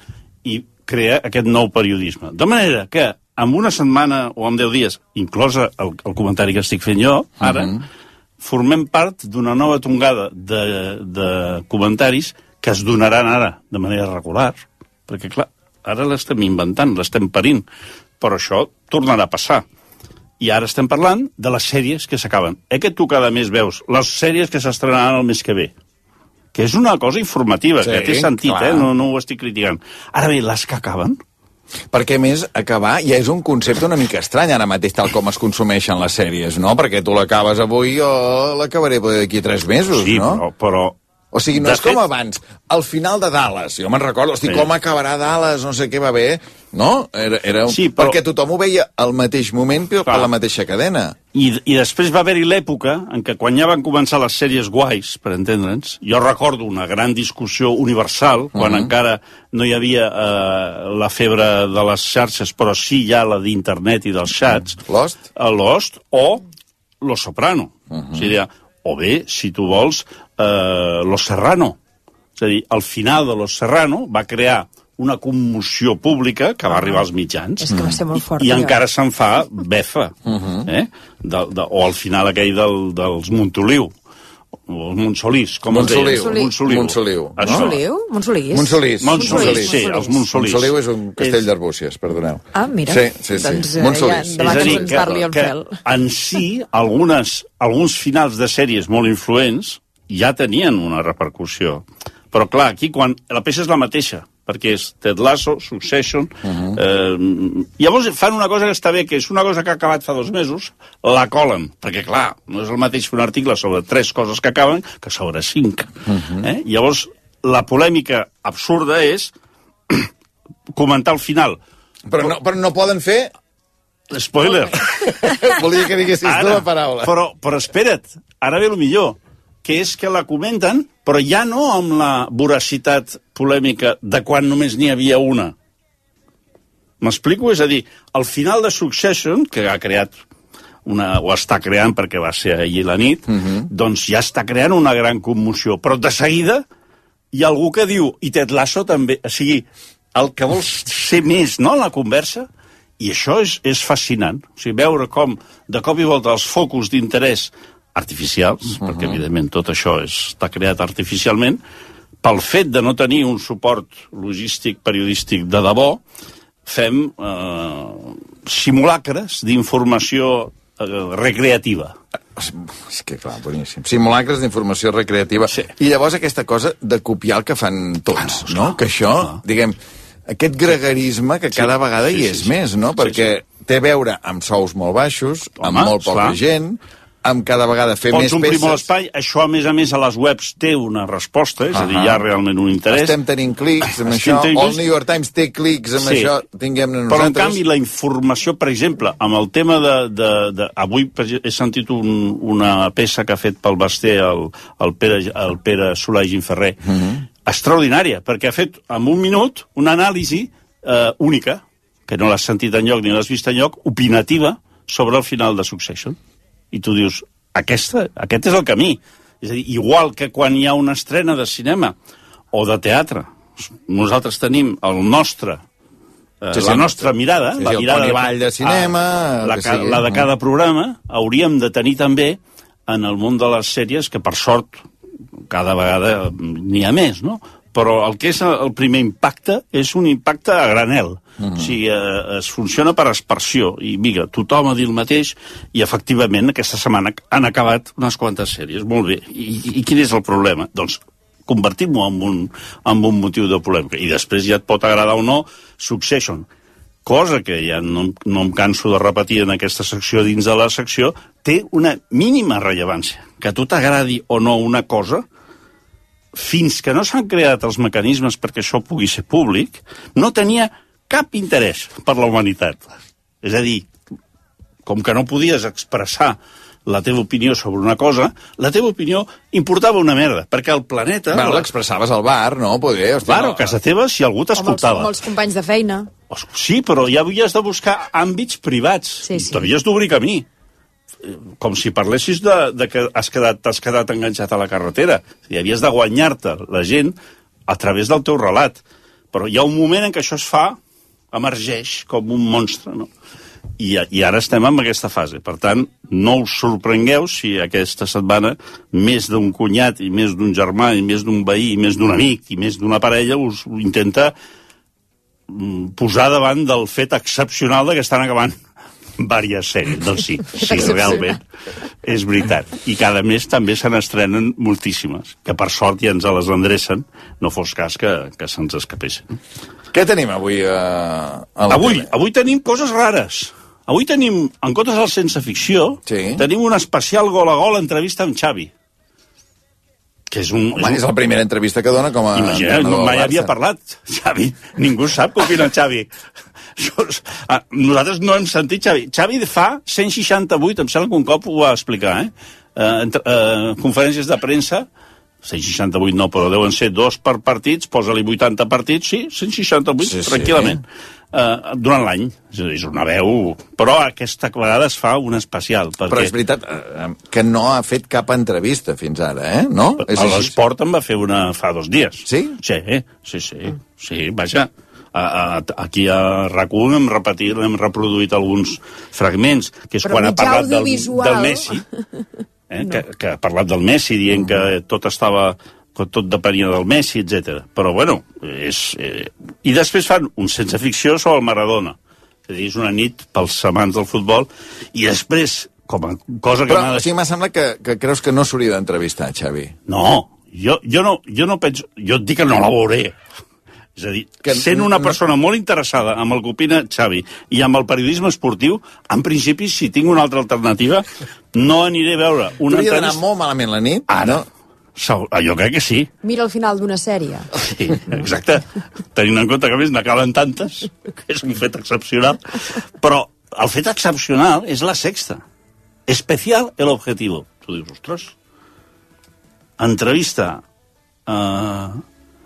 i crea aquest nou periodisme. De manera que, en una setmana o en deu dies, inclosa el, el comentari que estic fent jo, ara, uh -huh. formem part d'una nova tongada de, de comentaris que es donaran ara de manera regular, perquè, clar, ara l'estem inventant, l'estem parint, però això tornarà a passar. I ara estem parlant de les sèries que s'acaben. Eh que tu cada mes veus les sèries que s'estrenaran el mes que ve, que és una cosa informativa, sí, que té sentit, clar. eh? No, no ho estic criticant. Ara bé, les que acaben... Perquè, a més, acabar ja és un concepte una mica estrany ara mateix, tal com es consumeixen les sèries, no? Perquè tu l'acabes avui o l'acabaré d'aquí tres mesos, sí, no? Sí, però... però... O sigui, no de és fet... com abans. Al final de Dallas, jo me'n recordo, hosti, sí. com acabarà Dallas, no sé què va bé, no? Era, era un... sí, però... Perquè tothom ho veia al mateix moment, però per la mateixa cadena. I, I després va haver-hi l'època en què quan ja van començar les sèries guais, per entendre'ns, jo recordo una gran discussió universal, quan uh -huh. encara no hi havia eh, la febre de les xarxes, però sí ja la d'internet i dels xats. Lost? Lost o Los Soprano. Uh -huh. O sigui, o bé, si tu vols, eh, Los Serrano. És a dir, al final de Los Serrano va crear una commoció pública que va arribar als mitjans. És que va ser molt fort. I, i encara se'n fa befa. Uh -huh. eh? de, de, o al final aquell del, dels Montoliu. o Montsolís, com Montsoliu. es deia? Montsoliu. Montsoliu. Montsoliu? Montsolís? Montsolís. Montsolís, sí, els Montsolís. Montsoliu és un castell d'Arbúcies, perdoneu. Ah, mira. Sí, sí, sí. Doncs, eh, Montsolís. ja, demà que ens parli en Fel. En si, algunes, alguns finals de sèries molt influents ja tenien una repercussió. Però, clar, aquí quan la peça és la mateixa, perquè és Ted Lasso, Succession... Uh-huh. eh, llavors fan una cosa que està bé, que és una cosa que ha acabat fa dos mesos, la colen, perquè, clar, no és el mateix fer un article sobre tres coses que acaben que sobre cinc. Uh-huh. eh? Llavors, la polèmica absurda és comentar el final. Però no, però no poden fer... Spoiler. Volia que diguessis tu la paraula. Però, però espera't, ara ve el millor, que és que la comenten, però ja no amb la voracitat polèmica de quan només n'hi havia una. M'explico? És a dir, al final de Succession, que ha creat una, o està creant perquè va ser ahir la nit, uh-huh. doncs ja està creant una gran commoció. Però de seguida hi ha algú que diu, i Ted Lasso també, o sigui, el que vols ser més, no?, en la conversa, i això és, és fascinant. O sigui, veure com de cop i volta els focus d'interès artificials, uh-huh. perquè evidentment tot això és, està creat artificialment, pel fet de no tenir un suport logístic, periodístic de debò, fem eh, simulacres d'informació eh, recreativa. És que, clar, boníssim. Simulacres d'informació recreativa. Sí. I llavors aquesta cosa de copiar el que fan tots, ah, no? no? Que això, no. diguem, aquest gregarisme que cada sí, vegada sí, hi és sí, més, no? Sí, Perquè sí. té a veure amb sous molt baixos, Home, amb molt poca clar. gent, amb cada vegada fer Pots més peces... Pots omplir molt espai. Això, a més a més, a les webs té una resposta, és uh-huh. a dir, hi ha realment un interès. Estem tenint clics amb Estem això, o el New York Times té clics amb sí. això, tinguem-ne nosaltres... Però, en canvi, la informació, per exemple, amb el tema de... de, de avui he sentit un, una peça que ha fet pel Basté el, el, Pere, el Pere Solà i Ginferrer, uh-huh. extraordinària, perquè ha fet, en un minut, una anàlisi eh, única, que no l'has sentit enlloc ni l'has vist enlloc, opinativa, sobre el final de Succession. I tu dius, aquesta, aquest és el camí. És a dir, igual que quan hi ha una estrena de cinema o de teatre, nosaltres tenim el nostre, eh, sí, sí, la nostra sí, mirada, sí, la mirada de, Vall de cinema, a, la, sigui, la de cada programa, hauríem de tenir també en el món de les sèries, que per sort cada vegada n'hi ha més, no? Però el que és el primer impacte és un impacte a granel. Uh-huh. O sigui, eh, es funciona per aspersió. I, mira, tothom ha dit el mateix i, efectivament, aquesta setmana han acabat unes quantes sèries. Molt bé. I, i quin és el problema? Doncs convertim-ho en un, en un motiu de polèmica. I després ja et pot agradar o no Succession. Cosa que ja no, no em canso de repetir en aquesta secció dins de la secció, té una mínima rellevància. Que a tu t'agradi o no una cosa, fins que no s'han creat els mecanismes perquè això pugui ser públic, no tenia cap interès per la humanitat. És a dir, com que no podies expressar la teva opinió sobre una cosa, la teva opinió importava una merda, perquè el planeta... Bueno, l'expressaves al bar, no? Poder, hòstia, bar o a casa teva, si algú t'escoltava. Amb els companys de feina. Sí, però ja havies de buscar àmbits privats. Sí, sí. T'havies d'obrir camí. Com si parlessis de, de que has quedat, t'has quedat enganxat a la carretera. I havies de guanyar-te la gent a través del teu relat. Però hi ha un moment en què això es fa, emergeix com un monstre, no? I, i ara estem en aquesta fase. Per tant, no us sorprengueu si aquesta setmana més d'un cunyat i més d'un germà i més d'un veí i més d'un amic i més d'una parella us intenta posar davant del fet excepcional de que estan acabant diverses sèries. Doncs sí, sí, realment és veritat. I cada mes també se n'estrenen moltíssimes, que per sort ja ens les endrecen, no fos cas que, que se'ns escapessin. Què tenim avui a, a la avui, tele? avui tenim coses rares. Avui tenim, en comptes del Sense Ficció, sí. tenim un especial gol a gol entrevista amb Xavi. Que és, un, Home, és, un... és la primera entrevista que dona com a... Imagina't, no mai havia parlat, Xavi. Ningú sap què opina Xavi. Nosaltres no hem sentit Xavi. Xavi fa cent seixanta-vuit, em sembla que un cop ho va explicar, eh? Eh, entre, eh, conferències de premsa, cent seixanta-vuit no, però deuen ser dos per partits, posa-li vuitanta partits, sí, cent seixanta-vuit, sí, tranquil·lament. Sí. Uh, durant l'any, és una veu, però aquesta vegada es fa un especial. Perquè... Però és veritat uh, que no ha fet cap entrevista fins ara, eh? No? És a l'Esport en va fer una fa dos dies. Sí? Sí, sí, sí, sí, vaja. A, a, aquí a RAC u hem repetit, hem reproduït alguns fragments, que és però quan ha parlat del, del Messi. eh, no. que, que ha parlat del Messi, dient que tot estava... que tot depenia del Messi, etcètera. Però, bueno, és... Eh... I després fan un sense ficció sobre el Maradona. És a dir, és una nit pels amants del futbol, i després, com a cosa que... Però, o sigui, m'ha semblat que, que creus que no s'hauria d'entrevistar, Xavi. No, jo, jo no, jo no penso... Jo et dic que no la veuré. És a dir, que, sent una persona molt interessada amb el que opina Xavi i amb el periodisme esportiu, en principi, si tinc una altra alternativa, no aniré a veure una entrevista... T'hauria d'anar molt malament la nit? Ara, jo crec que sí. Mira el final d'una sèrie. Sí, exacte. Tenint en compte que a més n'acaben tantes, que és un fet excepcional. Però el fet excepcional és la sexta. Especial el objetivo. Tu dius, ostres, entrevista eh,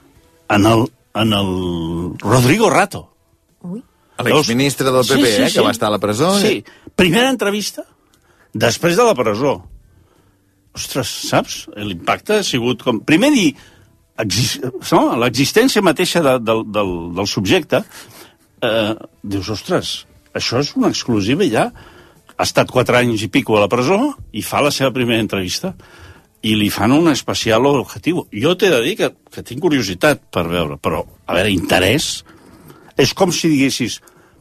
en el en el Rodrigo Rato. L'exministre del P P, sí, sí, eh, que sí. va estar a la presó. Sí, eh? Primera entrevista després de la presó. Ostres, saps? L'impacte ha sigut com... Primer dir, exist... no? l'existència mateixa de, del, del, del subjecte, eh, dius, ostres, això és una exclusiva ja. Ha estat quatre anys i pico a la presó i fa la seva primera entrevista. I li fan un especial objectiu. Jo t'he de dir que, que tinc curiositat per veure, però, a veure, interès... És com si diguessis...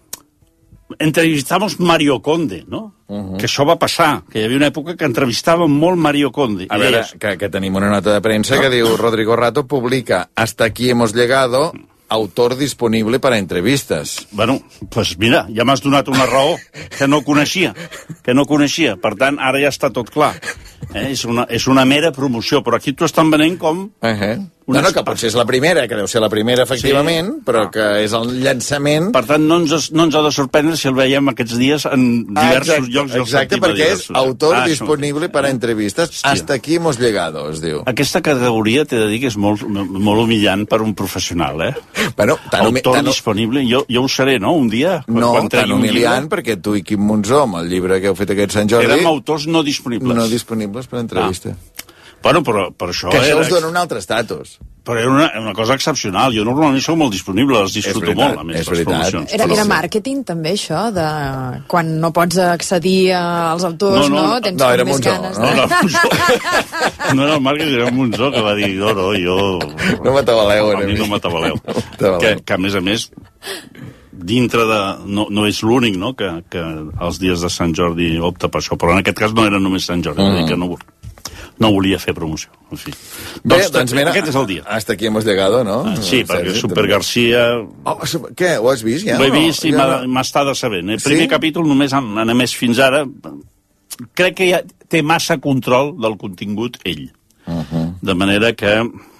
Entrevistamos Mario Conde, no? Uh-huh. Que això va passar, que hi havia una època que entrevistàvem molt Mario Conde. A veure, que, que tenim una nota de premsa no? que diu Rodrigo Rato publica Hasta aquí hemos llegado, autor disponible para entrevistas. Bueno, pues mira, ja m'has donat una raó que no coneixia, que no coneixia. Per tant, ara ja està tot clar. Eh? És, una, és una mera promoció, però aquí t'ho estan venent com... Uh-huh. No, no, que potser és la primera, que deu ser la primera, efectivament, sí. però que és el llançament... Per tant, no ens, no ens ha de sorprendre si el veiem aquests dies en diversos ah, exacte, llocs. Exacte, perquè és autor ah, disponible per a entrevistes. Hòstia. Hasta aquí hemos llegado, es diu. Aquesta categoria, t'he de dir que és molt, molt humillant per un professional, eh? Bueno, tan autor tan... disponible, jo, jo ho seré, no?, un dia. No, quan tan humiliant, perquè tu i Quim Monzó, amb el llibre que heu fet aquest Sant Jordi... Érem autors no disponibles. No disponibles per a entrevista. Ah. Bueno, però, però això... Que això era... us dona un altre estatus. Però era una, una cosa excepcional. Jo normalment soc molt disponible, les disfruto veritat, molt, a més, les promocions. Era, era màrqueting, també, això, de quan no pots accedir als autors, no? No, no, Tens no era més Monzó, ganes. no? De... No, era Monzó. No era el Marc, era Monzó, que va dir, no, no, jo... No m'atabaleu, a mi no m'atabaleu. que, que, a més a més, dintre de... No, no és l'únic, no?, que, que els dies de Sant Jordi opta per això, però en aquest cas no era només Sant Jordi, mm. que no, no volia fer promoció. En fi. Bé, doncs, doncs mira, aquest és el dia. Hasta aquí hemos llegado, no? Ah, sí, no, perquè Super també. García... Oh, què, ho has vist ja? Ho he vist no? i ja m'ha estat sabent. El primer sí? capítol només han, han emès fins ara. Crec que ja té massa control del contingut ell. Uh-huh. De manera que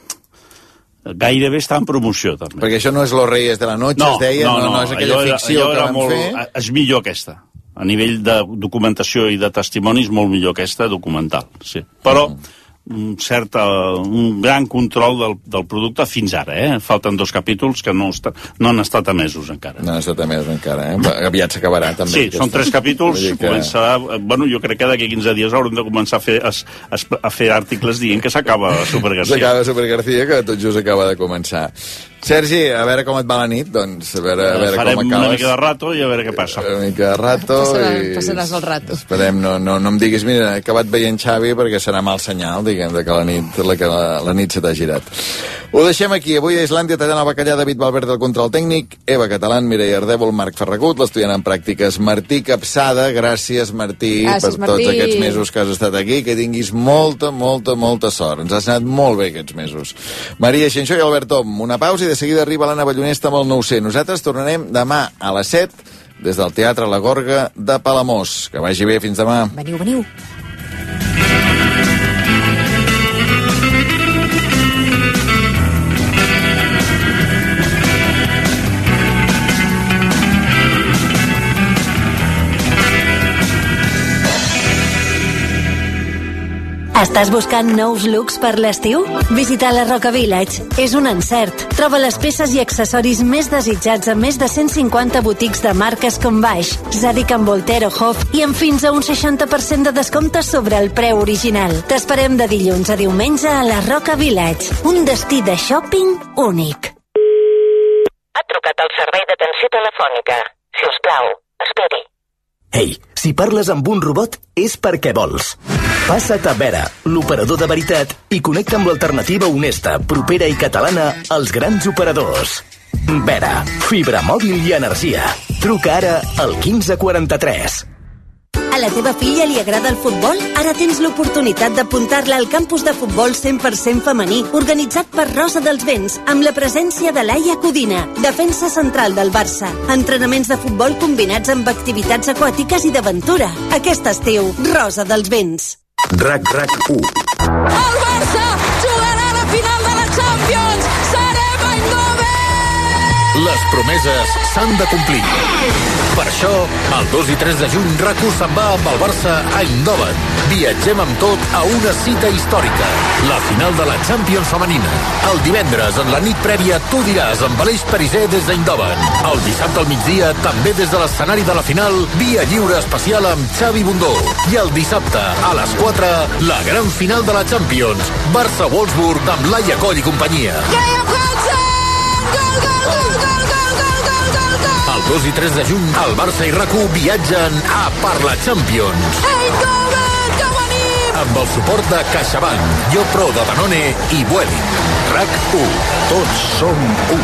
gairebé està en promoció, també. Perquè això no és Los Reyes de la Noche, no, es deia, no, no, no, no és aquella allò ficció era, allò que van molt, fer. És millor aquesta. A nivell de documentació i de testimonis, molt millor aquesta documental, sí. Però... Uh-huh. un cert, un gran control del, del producte fins ara, eh? Falten dos capítols que no, està, no han estat emesos encara. No han estat emesos encara, eh? Aviat s'acabarà, també. Sí, són tres capítols, que... començarà... Bueno, jo crec que d'aquí quinze dies haurem de començar a fer, a, a fer articles dient que s'acaba Super García. S'acaba Super García, que tot just acaba de començar. Sergi, a veure com et va la nit, doncs, a veure, a veure Farem com acabes. Una mica de rato i a veure què passa. Una mica de rato Passarà, i... Passaràs el rato. Esperem, no, no, no em diguis, mira, he acabat veient Xavi perquè serà mal senyal, diguem, de que la nit, la, que la, la nit se t'ha girat. Ho deixem aquí. Avui a Islàndia tallant el bacallà, David Valverde al control tècnic, Eva Catalán, Mireia Ardèvol, Marc Ferragut, l'estudiant en pràctiques Martí Capçada. Gràcies, Martí, Gràcies, per Martí. tots aquests mesos que has estat aquí. Que tinguis molta, molta, molta sort. Ens has anat molt bé aquests mesos. Maria Xinxó i Albert Tom, una pausa i de seguida arriba l'Anna Ballonesta amb el nou cents. Nosaltres tornarem demà a les set des del Teatre La Gorga de Palamós. Que vagi bé, fins demà. Veniu, veniu. Estàs buscant nous looks per l'estiu? Visita la Roca Village. És un encert. Troba les peces i accessoris més desitjats a més de cent cinquanta botics de marques com Baix, Zadig and Voltaire o Hof i amb fins a un seixanta per cent de descompte sobre el preu original. T'esperem de dilluns a diumenge a la Roca Village. Un destí de shopping únic. Ha trucat al servei d'atenció telefònica. Si us plau, esperi. Ei, si parles amb un robot és perquè vols. Passa't a Vera, l'operador de veritat, i connecta amb l'alternativa honesta, propera i catalana als grans operadors. Vera, fibra mòbil i energia. Truca ara al quinze quaranta-tres. A la teva filla li agrada el futbol? Ara tens l'oportunitat d'apuntar-la al campus de futbol cent per cent femení, organitzat per Rosa dels Vents, amb la presència de Laia Codina, defensa central del Barça. Entrenaments de futbol combinats amb activitats aquàtiques i d'aventura. Aquest estiu, Rosa dels Vents. RAC RAC u. El Barça jugarà la final de la Champions! Serem a Eindhoven! Les promeses s'han de complir. Per això, el dos i tres de juny, RAC u se'n va amb el Barça a Eindhoven. Viatgem amb tot a una cita històrica. La final de la Champions femenina. El divendres, en la nit prèvia, tu diràs amb Aleix Perisser des d'Eindhoven. El dissabte al migdia, també des de l'escenari de la final, via lliure especial amb Xavi Bundó. I el dissabte, a les quatre, la gran final de la Champions. Barça-Wolfsburg amb Laia Coll i companyia. El dos i tres de juny, el Barça i RAC u viatgen a per la Champions. Eindhoven, que venim! Amb el suport de CaixaBank, YoPro de Danone i Vueling. RAC u. Tots som u.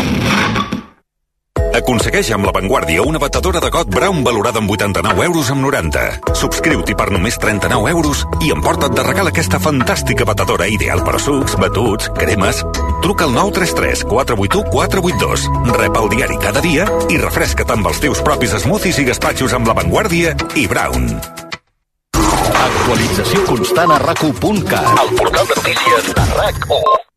Aconsegueix amb La Vanguardia una batedora de got Braun valorada amb vuitanta-nou euros amb noranta. Subscriu-t'hi per només trenta-nou euros i emporta't de regal aquesta fantàstica batedora ideal per a sucs, batuts, cremes. Truca al nou tres tres quatre vuit u quatre vuit dos. Rep el diari cada dia i refresca't amb els teus propis smoothies i gaspatxos amb La Vanguardia i Braun. Actualització constant a rac u punt cat. El portal de notícies de RAC u.